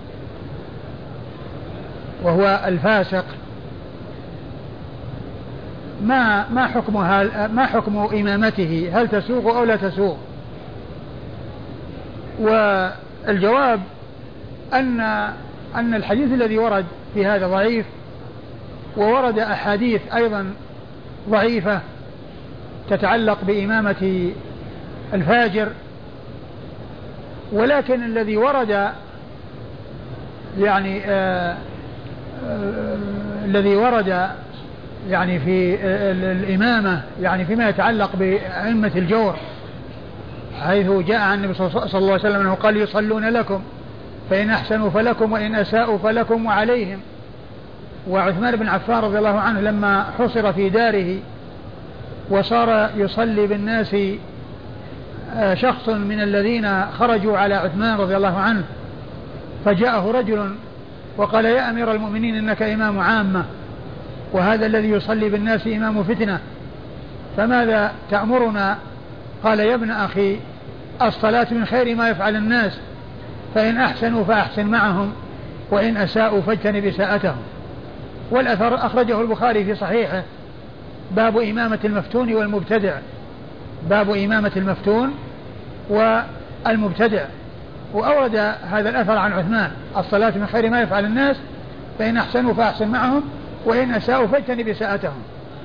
وهو الفاسق، ما ما حكمها ما حكم إمامته، هل تسوغ أو لا تسوغ؟ والجواب أن أن الحديث الذي ورد في هذا ضعيف، وورد أحاديث أيضا ضعيفة تتعلق بإمامة الفاجر، ولكن الذي ورد يعني آه آه الذي ورد يعني في الإمامة يعني فيما يتعلق بأئمة الجور، حيث جاء عن النبي صلى الله عليه وسلم أنه قال يصلون لكم فإن أحسنوا فلكم وإن أساءوا فلكم وعليهم. وعثمان بن عفان رضي الله عنه لما حصر في داره وصار يصلي بالناس شخص من الذين خرجوا على عثمان رضي الله عنه، فجاءه رجل وقال يا أمير المؤمنين إنك إمام عامة، وهذا الذي يصلي بالناس إمام فتنة، فماذا تأمرنا؟ قال يا ابن أخي الصلاة من خير ما يفعل الناس، فإن أحسنوا فأحسن معهم وإن أساءوا فاجتنب إساءتهم. والأثر أخرجه البخاري في صحيحه، باب إمامة المفتون والمبتدع، باب إمامة المفتون والمبتدع، وأورد هذا الأثر عن عثمان الصلاة من خير ما يفعل الناس، فإن أحسنوا فأحسن معهم وإن أساءوا فاجتنب إساءتهم.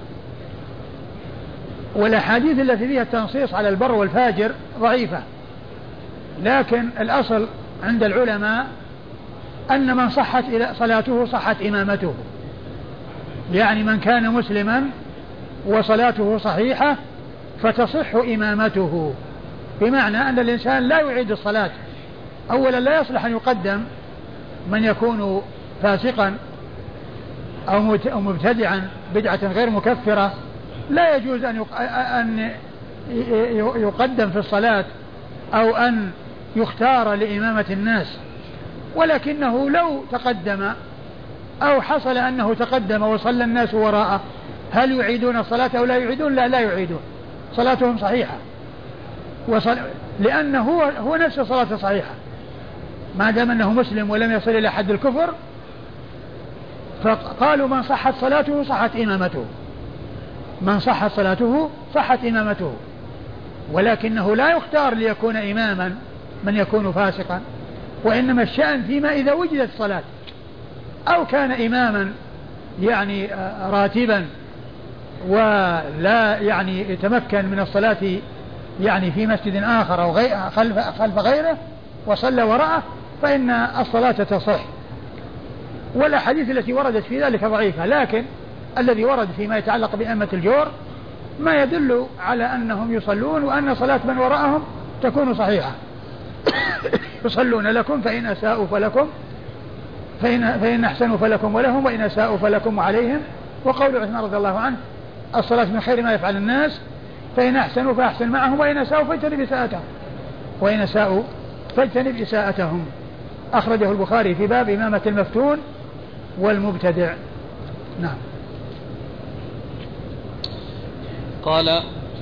والأحاديث التي فيها التنصيص على البر والفاجر ضعيفة، لكن الأصل عند العلماء أن من صحت صلاته صحت إمامته، يعني من كان مسلما وصلاته صحيحة فتصح إمامته، بمعنى أن الإنسان لا يعيد الصلاة. أولا لا يصلح أن يقدم من يكون فاسقا أو مبتدعا بدعة غير مكفرة، لا يجوز أن يقدم في الصلاة أو أن يختار لإمامة الناس. ولكنه لو تقدم أو حصل أنه تقدم وصلى الناس وراءه، هل يعيدون الصلاة أو لا يعيدون؟ لا لا يعيدون، صلاتهم صحيحة، وصل... لأنه هو, هو نفس صلاة صحيحة ما دام أنه مسلم ولم يصل إلى حد الكفر. فقالوا من صحت صلاته صحت إمامته، من صحت صلاته صحت إمامته، ولكنه لا يختار ليكون إماما من يكون فاسقا، وإنما الشأن فيما إذا وجدت صلاة أو كان إماما يعني راتبا ولا يعني يتمكن من الصلاة يعني في مسجد آخر أو غير خلف, خلف غيره وصلى وراءه، فإن الصلاة تصح. والأحاديث التي وردت في ذلك ضعيفة، لكن الذي ورد فيما يتعلق بأئمة الجور ما يدل على أنهم يصلون وأن صلاة من وراءهم تكون صحيحة. يصلون لكم فإن أساءوا فلكم فإن, فإن أحسنوا فلكم ولهم وإن أساءوا فلكم وعليهم. وقول عثمان رضي الله عنه الصلاة من خير ما يفعل الناس، فإن أحسنوا فأحسن معهم وإن أساءوا فاجتنب إساءتهم وإن أساءوا فاجتنب إساءتهم. أخرجه البخاري في باب إمامة المفتون والمبتدع. نعم. قال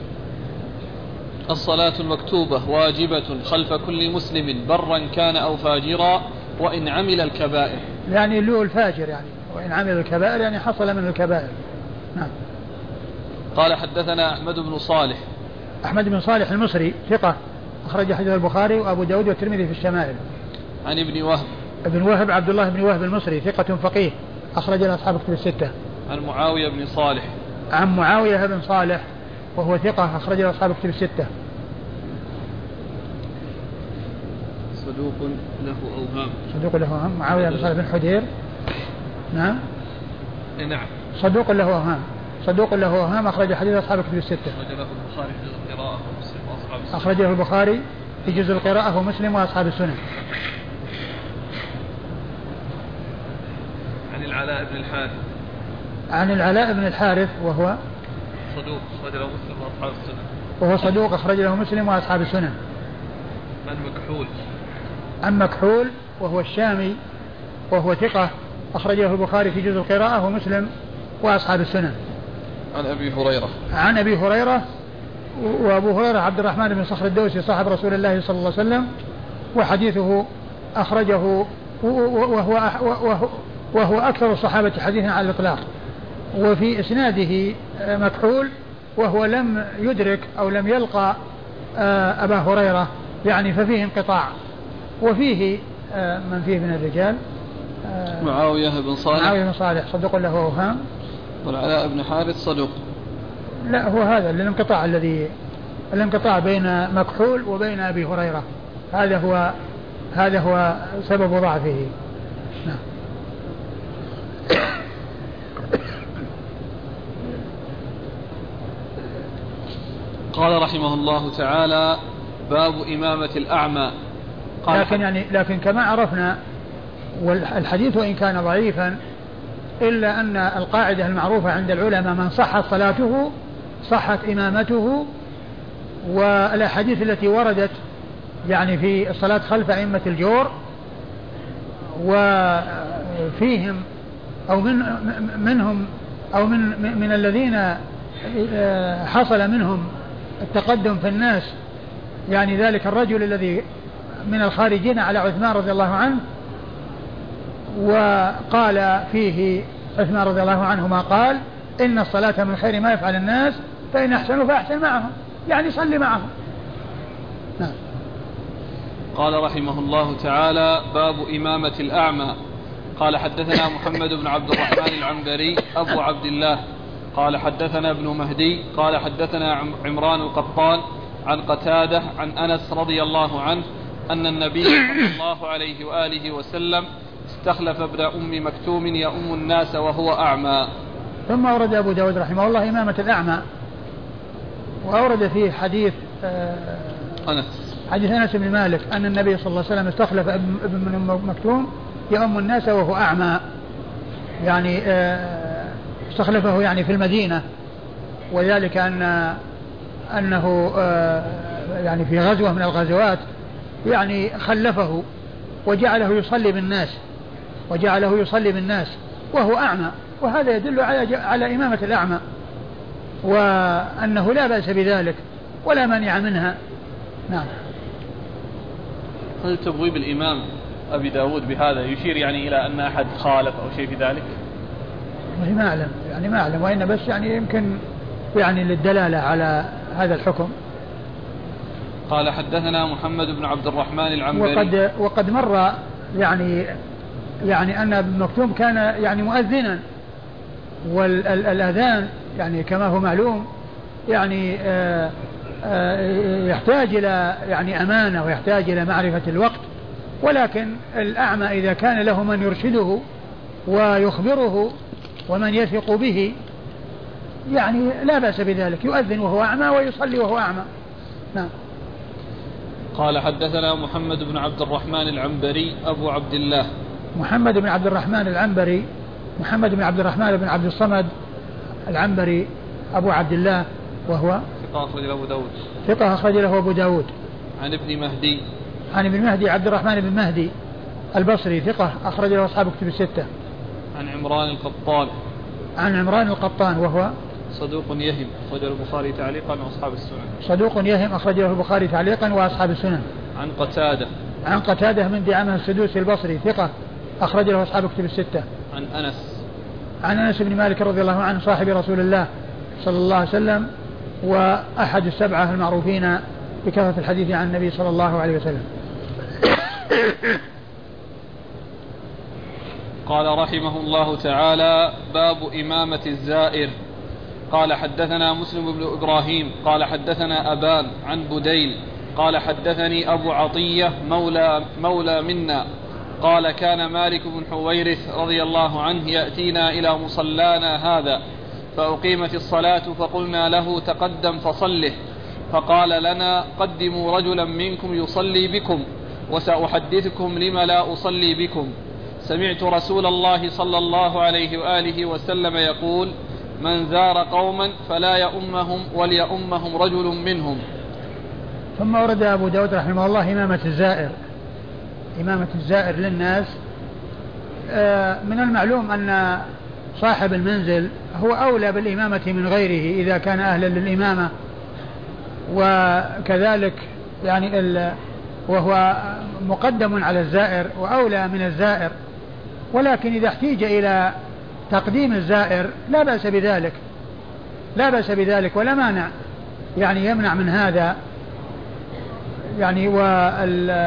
الصلاة المكتوبة واجبة خلف كل مسلم برا كان أو فاجرا وإن عمل الكبائر، يعني له الفاجر يعني وإن عمل الكبائر يعني حصل من الكبائر. نعم. قال حدثنا أحمد بن صالح، أحمد بن صالح المصري ثقة أخرج حديث البخاري وأبو داود والترمذي في الشمائل. عن ابن وهب، ابن وهب عبد الله بن وهب المصري ثقة فقيه أخرج له أصحاب كتب الستة. عن معاوية بن صالح، عن معاوية بن صالح وهو ثقة أخرج له أصحاب كتب الستة. صدوق له أوهام، صدوق له أوهام. معاوية بن صالح بن حدير. نعم. نعم. صدوق له أوهام، صدوق له أوهام أخرج حديث أصحاب كتب الستة. أخرجه البخاري في جزء القراءة ومسلم وأصحاب السنن. عن العلاء بن الحارث، عن العلاء بن الحارث وهو صدوق أخرج له مسلم وأصحاب السنن، وهو صدوق أخرج له مسلم وأصحاب السنن. عن مكحول، عن مكحول وهو الشامي وهو ثقة أخرجه البخاري في جزء القراءة ومسلم وأصحاب السنن. عن أبي هريرة، عن أبي هريرة وأبو هريرة عبد الرحمن بن صخر الدوسي صاحب رسول الله صلى الله عليه وسلم، وحديثه أخرجه وهو, وهو, وهو أكثر الصحابة حديثا على الإطلاق. وفي إسناده مكحول وهو لم يدرك أو لم يلقى أبا هريرة يعني، ففيه انقطاع. وفيه من فيه من الرجال معاوية بن صالح معاوية بن صالح صدوق له أوهام، والعلاء بن حارث صدوق. لا هو هذا الانقطاع الذي الانقطاع بين مكحول وبين أبي هريرة، هذا هو هذا هو سبب ضعفه. نعم. قال رحمه الله تعالى: باب إمامة الأعمى. قال لكن يعني لكن كما عرفنا، والحديث وإن كان ضعيفا إلا أن القاعدة المعروفة عند العلماء: من صحت صلاته صحت إمامته. والأحاديث التي وردت يعني في الصلاة خلف أئمة الجور وفيهم أو من منهم أو من من الذين حصل منهم التقدم في الناس، يعني ذلك الرجل الذي من الخارجين على عثمان رضي الله عنه، وقال فيه عثمان رضي الله عنه ما قال: إن الصلاة من خير ما يفعل الناس، فإن أحسنوا فأحسن معهم، يعني صلي معهم. نعم. قال رحمه الله تعالى: باب إمامة الأعمى. قال حدثنا محمد بن عبد الرحمن العنبري أبو عبد الله قال حدثنا ابن مهدي قال حدثنا عمران القطان عن قتادة عن أنس رضي الله عنه أن النبي صلى الله عليه وآله وسلم استخلف ابن أم مكتوم يؤم الناس وهو أعمى. ثم أورد أبو داود رحمه الله إمامة الأعمى، وأورد فيه حديث أنس حديث أنس بن مالك أن النبي صلى الله عليه وسلم استخلف ابن أم مكتوم يؤم الناس وهو أعمى، يعني استخلفه يعني في المدينة، وذلك أن أنه يعني في غزوة من الغزوات يعني خلفه وجعله يصلي بالناس وجعله يصلي بالناس وهو أعمى، وهذا يدل على على إمامة الأعمى، وأنه لا بأس بذلك ولا مانع منها. نعم. هل تبويب الإمام أبي داود بهذا يشير يعني إلى أن أحد خالف أو شيء في ذلك؟ ما أعلم يعني ما أعلم، وإن بس يعني يمكن يعني للدلالة على هذا الحكم. قال حدثنا محمد بن عبد الرحمن العنبري. وقد وقد مر يعني يعني أن ابن مكتوم كان يعني مؤذنا، والأذان يعني كما هو معلوم يعني آآ آآ يحتاج إلى يعني أمانة ويحتاج إلى معرفة الوقت، ولكن الأعمى إذا كان له من يرشده ويخبره ومن يثق به يعني لا بأس بذلك، يؤذن وهو أعمى ويصلي وهو أعمى. نعم. قال حدثنا محمد بن عبد الرحمن العنبري أبو عبد الله. محمد بن عبد الرحمن العنبري محمد بن عبد الرحمن بن عبد الصمد العنبري أبو عبد الله، وهو ثقة أخرج له أبو داود ثقة أخرج له أبو داود. عن ابن مهدي عن ابن مهدي عبد الرحمن بن مهدي البصري ثقة أخرج له أصحاب كتب الستة. عن عمران القطان عن عمران القطان وهو صدوق يهم أخرجه البخاري تعليقا وأصحاب السنن. صدوق يهم أخرجه البخاري تعليقا وأصحاب السنن. عن قتادة عن قتادة من دعامة السدوسي البصري ثقة أخرج له أصحاب كتب الستة. عن أنس عن أنس بن مالك رضي الله عنه صاحب رسول الله صلى الله عليه وسلم، وأحد السبعة المعروفين بكثرة الحديث عن النبي صلى الله عليه وسلم. قال رحمه الله تعالى: باب إمامة الزائر. قال حدثنا مسلم بن إبراهيم قال حدثنا أبان عن بديل قال حدثني أبو عطية مولى, مولى منا قال كان مالك بن حويرث رضي الله عنه يأتينا إلى مصلانا هذا فأقيمت الصلاة فقلنا له تقدم فصله، فقال لنا قدموا رجلا منكم يصلي بكم وسأحدثكم لما لا أصلي بكم. سمعت رسول الله صلى الله عليه وآله وسلم يقول: من زار قوما فلا يؤمهم وليؤمهم رجل منهم. ثم ورد أبو داود رحمه الله إمامة الزائر. إمامة الزائر للناس، من المعلوم أن صاحب المنزل هو أولى بالإمامة من غيره إذا كان أهلا للإمامة، وكذلك يعني ال وهو مقدم على الزائر وأولى من الزائر، ولكن إذا احتيج إلى تقديم الزائر لا بأس بذلك لا بأس بذلك ولا مانع يعني يمنع من هذا يعني. وال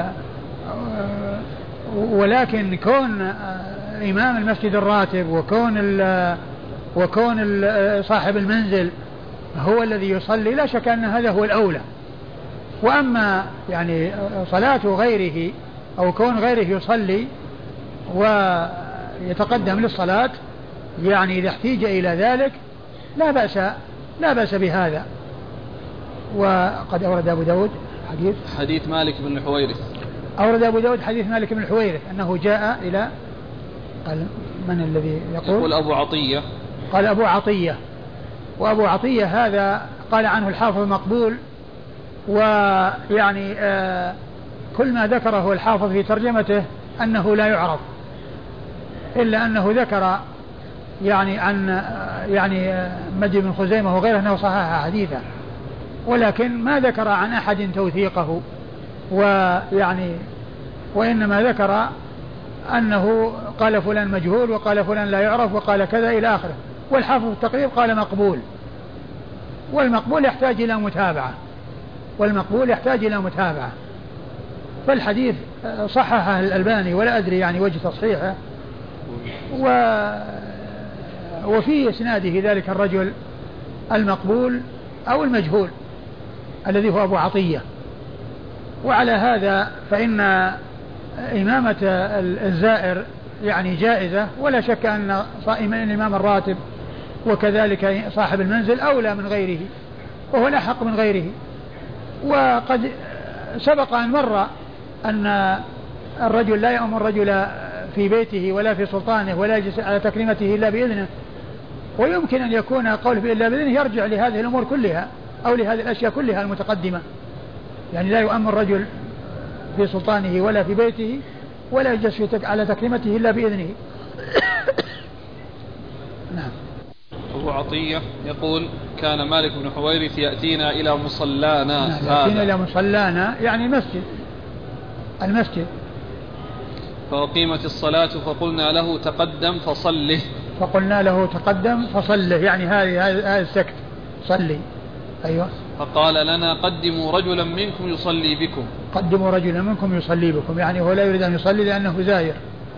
ولكن كون إمام المسجد الراتب وكون ال وكون ال صاحب المنزل هو الذي يصلي لا شك أن هذا هو الأولى. وأما يعني صلاة غيره أو كون غيره يصلي ويتقدم للصلاة يعني إذا احتيج إلى ذلك لا بأس لا بأس بهذا. وقد أورد أبو داود حديث حديث مالك بن الحويرث أورد أبو داود حديث مالك بن الحويرث أنه جاء إلى قال من الذي يقول يقول أبو عطية قال أبو عطية. وأبو عطية هذا قال عنه الحافظ مقبول. ويعني آه كل ما ذكره الحافظ في ترجمته أنه لا يعرف إلا أنه ذكر يعني عن يعني مجد بن خزيمة وغيره أنه صحح حديثه، ولكن ما ذكر عن أحد توثيقه، ويعني وإنما ذكر أنه قال فلان مجهول وقال فلان لا يعرف وقال كذا إلى آخره. والحافظ التقريب قال مقبول، والمقبول يحتاج إلى متابعة والمقبول يحتاج إلى متابعة. فالحديث صححه الألباني ولا أدري يعني وجه تصحيحه. و وفي إسناده ذلك الرجل المقبول أو المجهول الذي هو أبو عطية. وعلى هذا فإن إمامة الزائر يعني جائزة، ولا شك أن الإمام الراتب وكذلك صاحب المنزل أولى من غيره وهو الأحق من غيره. وقد سبق أن مر أن الرجل لا يؤم الرجل في بيته ولا في سلطانه ولا يجلس على تكريمته إلا بإذنه، ويمكن أن يكون قوله إلا بإذنه يرجع لهذه الأمور كلها أو لهذه الأشياء كلها المتقدمة. يعني لا يؤم الرجل في سلطانه ولا في بيته ولا يجلس على تكريمته إلا بإذنه. نعم. أبو عطية يقول كان مالك بن حويرث يأتينا إلى مصلانا. نعم يأتينا إلى مصلانا يعني المسجد المسجد فأقيمت الصلاة فقلنا له تقدم فصله فقلنا له تقدم فصله يعني هذه هذا السكت صلي. أيوة. فقال لنا قدموا رجلا منكم يصلي بكم قدموا رجلا منكم يصلي بكم يعني هو لا يريد أن يصلي لأنه زائر.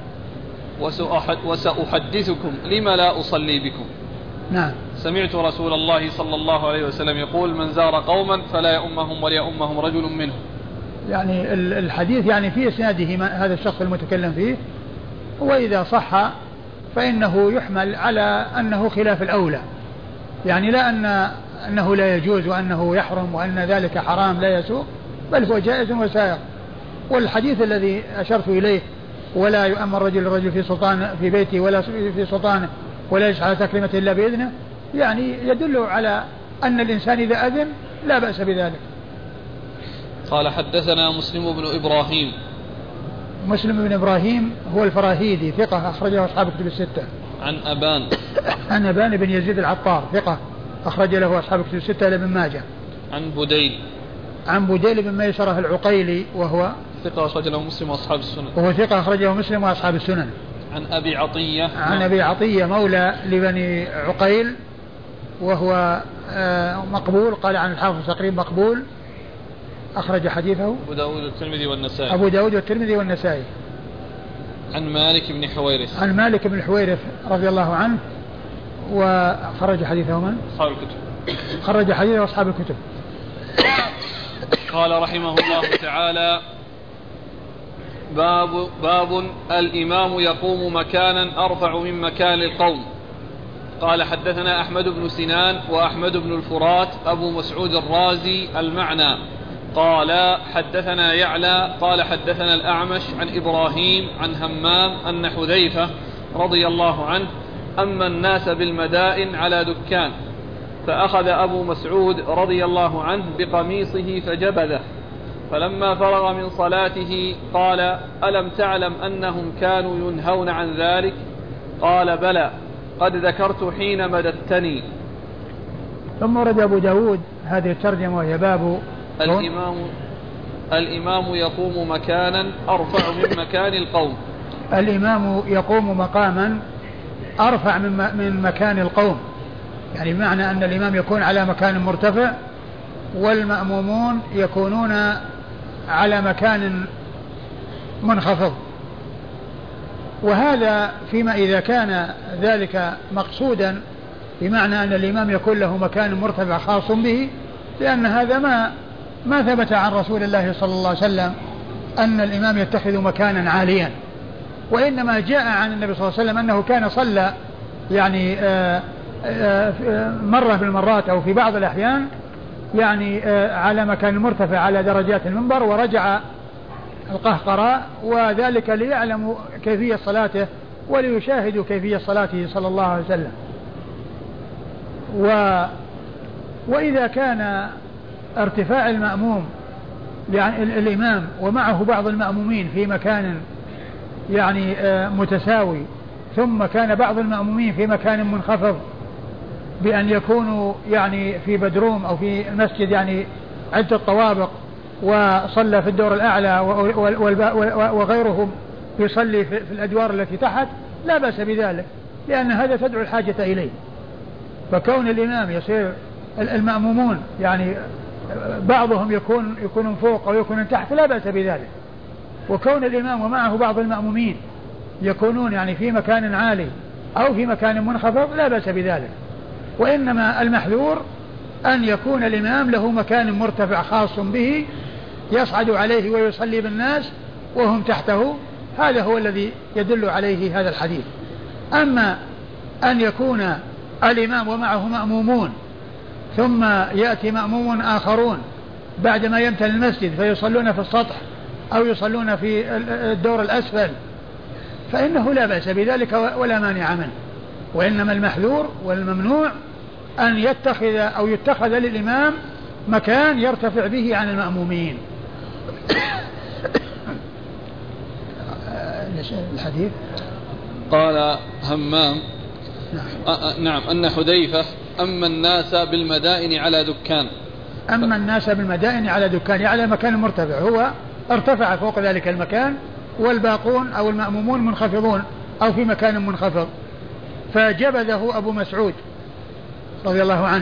وسأحدثكم لما لا أصلي بكم. نعم. سمعت رسول الله صلى الله عليه وسلم يقول من زار قوما فلا يؤمهم وليؤمهم رجل منهم. يعني الحديث يعني في إسناده هذا الشخص المتكلم فيه، وإذا صح فإنه يحمل على أنه خلاف الأولى، يعني لا أن أنه لا يجوز وأنه يحرم وأن ذلك حرام لا يسوق، بل هو جائز وسائغ. والحديث الذي أشرت إليه ولا يؤمن الرجل الرجل في سلطان في بيته ولا في سلطانه ولا يجلس على تكريمته إلا بإذنه، يعني يدل على أن الإنسان إذا أذن لا بأس بذلك. قال حدثنا مسلم بن إبراهيم. مسلم بن إبراهيم هو الفراهيدي ثقة أخرجه أصحاب الكتب الستة. عن أبان عن أبان بن يزيد العطار ثقة أخرج له أصحاب الكتب الستة إلى ابن ماجه. عن بديل عن بديل بن ميسرة العقيلي وهو ثقة أخرج له مسلم وأصحاب السنن. وهو ثقة أخرجه مسلم وأصحاب السنن. عن أبي عطية عن أبي عطية مولى لبني عقيل وهو مقبول، قال عن الحافظ تقريبا مقبول، أخرج حديثه أبو داود والترمذي والنسائي. أبو داود والترمذي والنسائي. عن مالك بن حويرث. عن مالك بن حويرث رضي الله عنه وخرج حديثه من؟ أصحاب الكتب. خرج حديثه أصحاب الكتب. قال رحمه الله تعالى باب باب الإمام يقوم مكانا أرفع من مكان القوم. قال حدثنا أحمد بن سنان وأحمد بن الفرات أبو مسعود الرازي المعنى قال حدثنا يعلى قال حدثنا الأعمش عن إبراهيم عن همام أن حذيفة رضي الله عنه أما الناس بالمدائن على دكان، فأخذ أبو مسعود رضي الله عنه بقميصه فجبذه، فلما فرغ من صلاته قال ألم تعلم أنهم كانوا ينهون عن ذلك؟ قال بلى قد ذكرت حين مددتني. ثم ورد أبو داود هذه الترجمة وهي باب الإمام الإمام يقوم مكانا أرفع من مكان القوم. الإمام يقوم مقاما أرفع من من مكان القوم، يعني بمعنى أن الإمام يكون على مكان مرتفع والمأمومون يكونون على مكان منخفض. وهذا فيما إذا كان ذلك مقصودا، بمعنى أن الإمام يكون له مكان مرتفع خاص به، لأن هذا ما ما ثبت عن رسول الله صلى الله عليه وسلم أن الإمام يتخذ مكانا عاليا، وإنما جاء عن النبي صلى الله عليه وسلم أنه كان صلى يعني آآ آآ مرة في المرات أو في بعض الأحيان يعني على مكان مرتفع على درجات المنبر، ورجع القهقراء، وذلك ليعلموا كيفية صلاته وليشاهدوا كيفية صلاته صلى الله عليه وسلم. و وإذا كان ارتفاع المأموم يعني الإمام ومعه بعض المأمومين في مكان يعني متساوي، ثم كان بعض المأمومين في مكان منخفض بأن يكونوا يعني في بدروم أو في المسجد يعني عدة طوابق، وصلى في الدور الأعلى وغيرهم يصلي في الأدوار التي تحت، لا بأس بذلك، لأن هذا تدعو الحاجة إليه. فكون الإمام يصير المأمومون يعني بعضهم يكون يكون فوق أو يكون تحت لا بأس بذلك، وكون الإمام ومعه بعض المأمومين يكونون يعني في مكان عالي أو في مكان منخفض لا بأس بذلك. وإنما المحذور أن يكون الإمام له مكان مرتفع خاص به يصعد عليه ويصلي بالناس وهم تحته، هذا هو الذي يدل عليه هذا الحديث. أما أن يكون الإمام ومعه مأمومون ثم يأتي مأموم آخرون بعدما يمتلئ المسجد فيصلون في السطح أو يصلون في الدور الأسفل، فإنه لا بأس بذلك ولا مانع منه. وإنما المحذور والممنوع أن يتخذ أو يتخذ للإمام مكان يرتفع به عن المأمومين. الحديث قال همام نعم, نعم أن حذيفة أما الناس بالمدائن على دكان. أما الناس بالمدائن على دكان على مكان مرتفع، هو ارتفع فوق ذلك المكان والباقون أو المأمومون منخفضون أو في مكان منخفض، فجبذه أبو مسعود رضي الله عنه.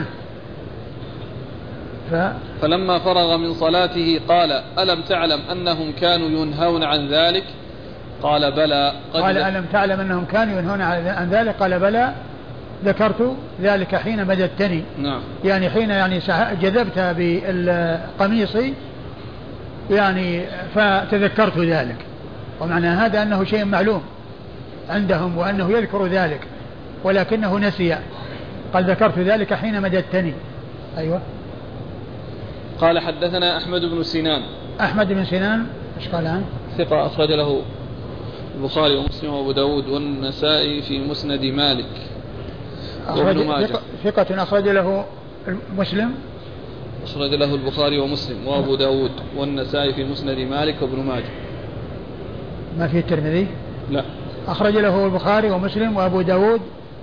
ف... فلما فرغ من صلاته قال ألم تعلم أنهم كانوا ينهون عن ذلك؟ قال بلى. قال ألم تعلم أنهم كانوا ينهون عن ذلك؟ قال بلى ذكرت ذلك حين مددتني. نعم. يعني حين يعني جذبت بقميصي يعني فتذكرت ذلك، ومعنى هذا أنه شيء معلوم عندهم وأنه يذكر ذلك ولكنه نسي. قال ذكرت ذلك حين مددتني. أيوة. قال حدثنا أحمد بن سنان. أحمد بن سنان إيش قال عنه؟ ثقة أخرج له البخاري ومسلم وأبو داود والنسائي في مسند مالك. أخرج ثقة أخرج له مسلم أخرج له البخاري ومسلم وأبو داود والنسائي في مسند مالك وابن ماجه. ما في الترمذي؟ لا. أخرج له البخاري ومسلم وأبو داود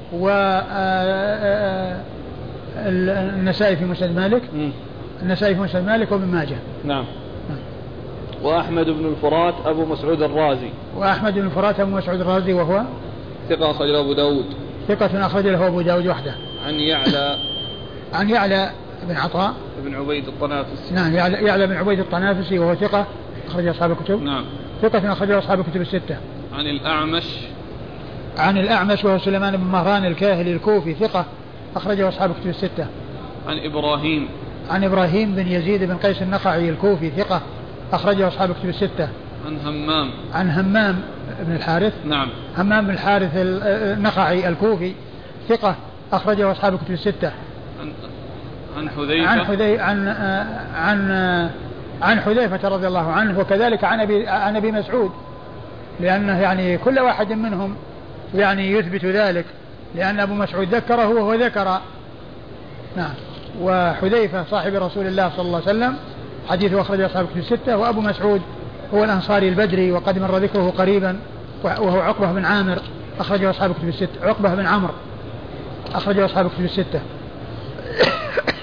والنسائي في مسند مالك. م. النسائي في مسند مالك وابن ماجه. نعم. وأحمد بن الفرات أبو مسعود الرازي. وأحمد بن الفرات أبو مسعود الرازي وهو ثقة أخرج له أبو داود. ثقة أخرج له أبو داود وحده. عن يعلى عن يعلى بن عطاء بن عبيد الطنافسي. نعم يعلى, يعلى بن عبيد الطنافسي وهو ثقة أخرج أصحاب الكتب. نعم. ثقة أخرج أصحاب الكتب الستة. عن الأعمش عن الأعمش وهو سليمان بن مهران الكاهلي الكوفي ثقة أخرجه أصحاب الكتب الستة. عن إبراهيم عن إبراهيم بن يزيد بن قيس النخعي الكوفي ثقة أخرجه أصحاب الكتب الستة. عن همام عن همام بن الحارث. نعم. همام بن الحارث النخعي الكوفي ثقة أخرجه أصحاب الكتب الستة. عن عن حذيفة عن حذي عن عن عن حذيفة رضي الله عنه، وكذلك عن أبي عن أبي مسعود، لأنه يعني كل واحد منهم يعني يثبت ذلك، لأن أبو مسعود ذكره وهو ذكر. نعم. وحذيفة صاحب رسول الله صلى الله عليه وسلم حديثه أخرجه أصحاب الكتب الستة. وأبو مسعود هو الأنصاري البدري وقد مر ذكره قريبا، وهو عقبة بن عامر أخرجه أصحاب الكتب الستة. عقبة بن عمرو أخرجه أصحاب الكتب الستة.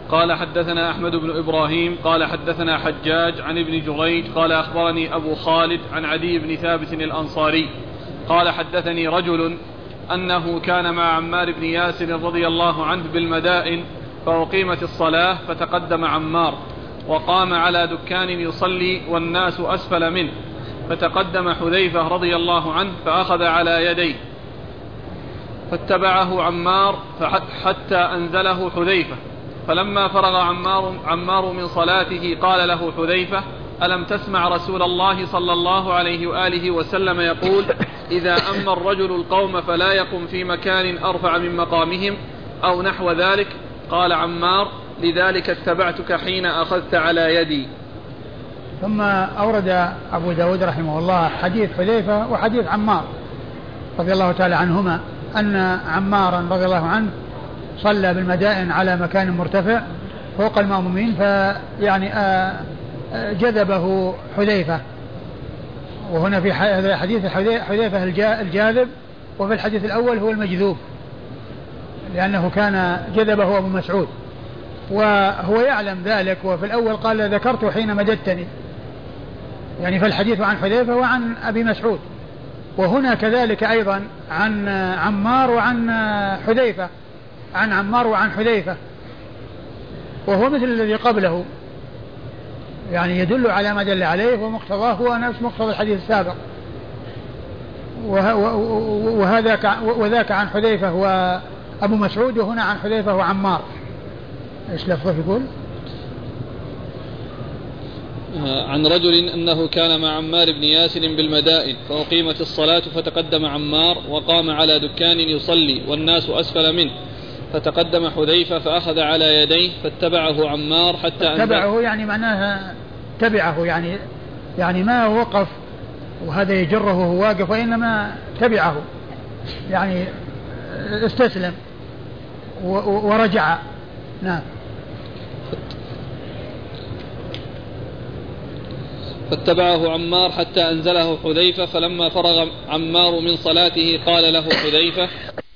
قال حدثنا أحمد بن إبراهيم قال حدثنا حجاج عن ابن جريج قال أخبرني أبو خالد عن عدي بن ثابت الأنصاري قال حدثني رجل أنه كان مع عمار بن ياسر رضي الله عنه بالمدائن فأقيمت الصلاة فتقدم عمار وقام على دكان يصلي والناس أسفل منه فتقدم حذيفة رضي الله عنه فأخذ على يديه فاتبعه عمار حتى أنزله حذيفة فلما فرغ عمار, عمار من صلاته قال له حذيفة ألم تسمع رسول الله صلى الله عليه وآله وسلم يقول إذا أما الرجل القوم فلا يقم في مكان أرفع من مقامهم أو نحو ذلك. قال عمار لذلك اتبعتك حين أخذت على يدي. ثم أورد أبو داود رحمه الله حديث حذيفة وحديث عمار رضي الله تعالى عنهما أن عمارا رضي الله عنه صلى بالمدائن على مكان مرتفع فوق المأمومين فيعني جذبه حذيفة، وهنا في حديث حذيفة الجاذب وفي الحديث الأول هو المجذوب لأنه كان جذبه أبو مسعود وهو يعلم ذلك. وفي الأول قال ذكرت حين مددتني، يعني فالحديث عن حذيفة وعن أبي مسعود، وهنا كذلك أيضا عن عمار وعن حذيفة عن عمار وعن حذيفة، وهو مثل الذي قبله، يعني يدل على ما دل عليه ومقتضاه هو نفس مقتضى الحديث السابق. وهذا وذاك عن حذيفة وأبو مسعود، وهنا عن حذيفة وعمار. إيش لفظه يقول؟ عن رجل أنه كان مع عمار بن ياسر بالمدائن فأقيمت الصلاة فتقدم عمار وقام على دكان يصلي والناس أسفل منه فتقدم حذيفة فأخذ على يديه فاتبعه عمار حتى أنزل. تبعه يعني معناها تبعه يعني يعني ما وقف وهذا يجره وهو واقف، وإنما تبعه يعني استسلم ورجع. نعم. فاتبعه عمار حتى أنزله حذيفة فلما فرغ عمار من صلاته قال له حذيفة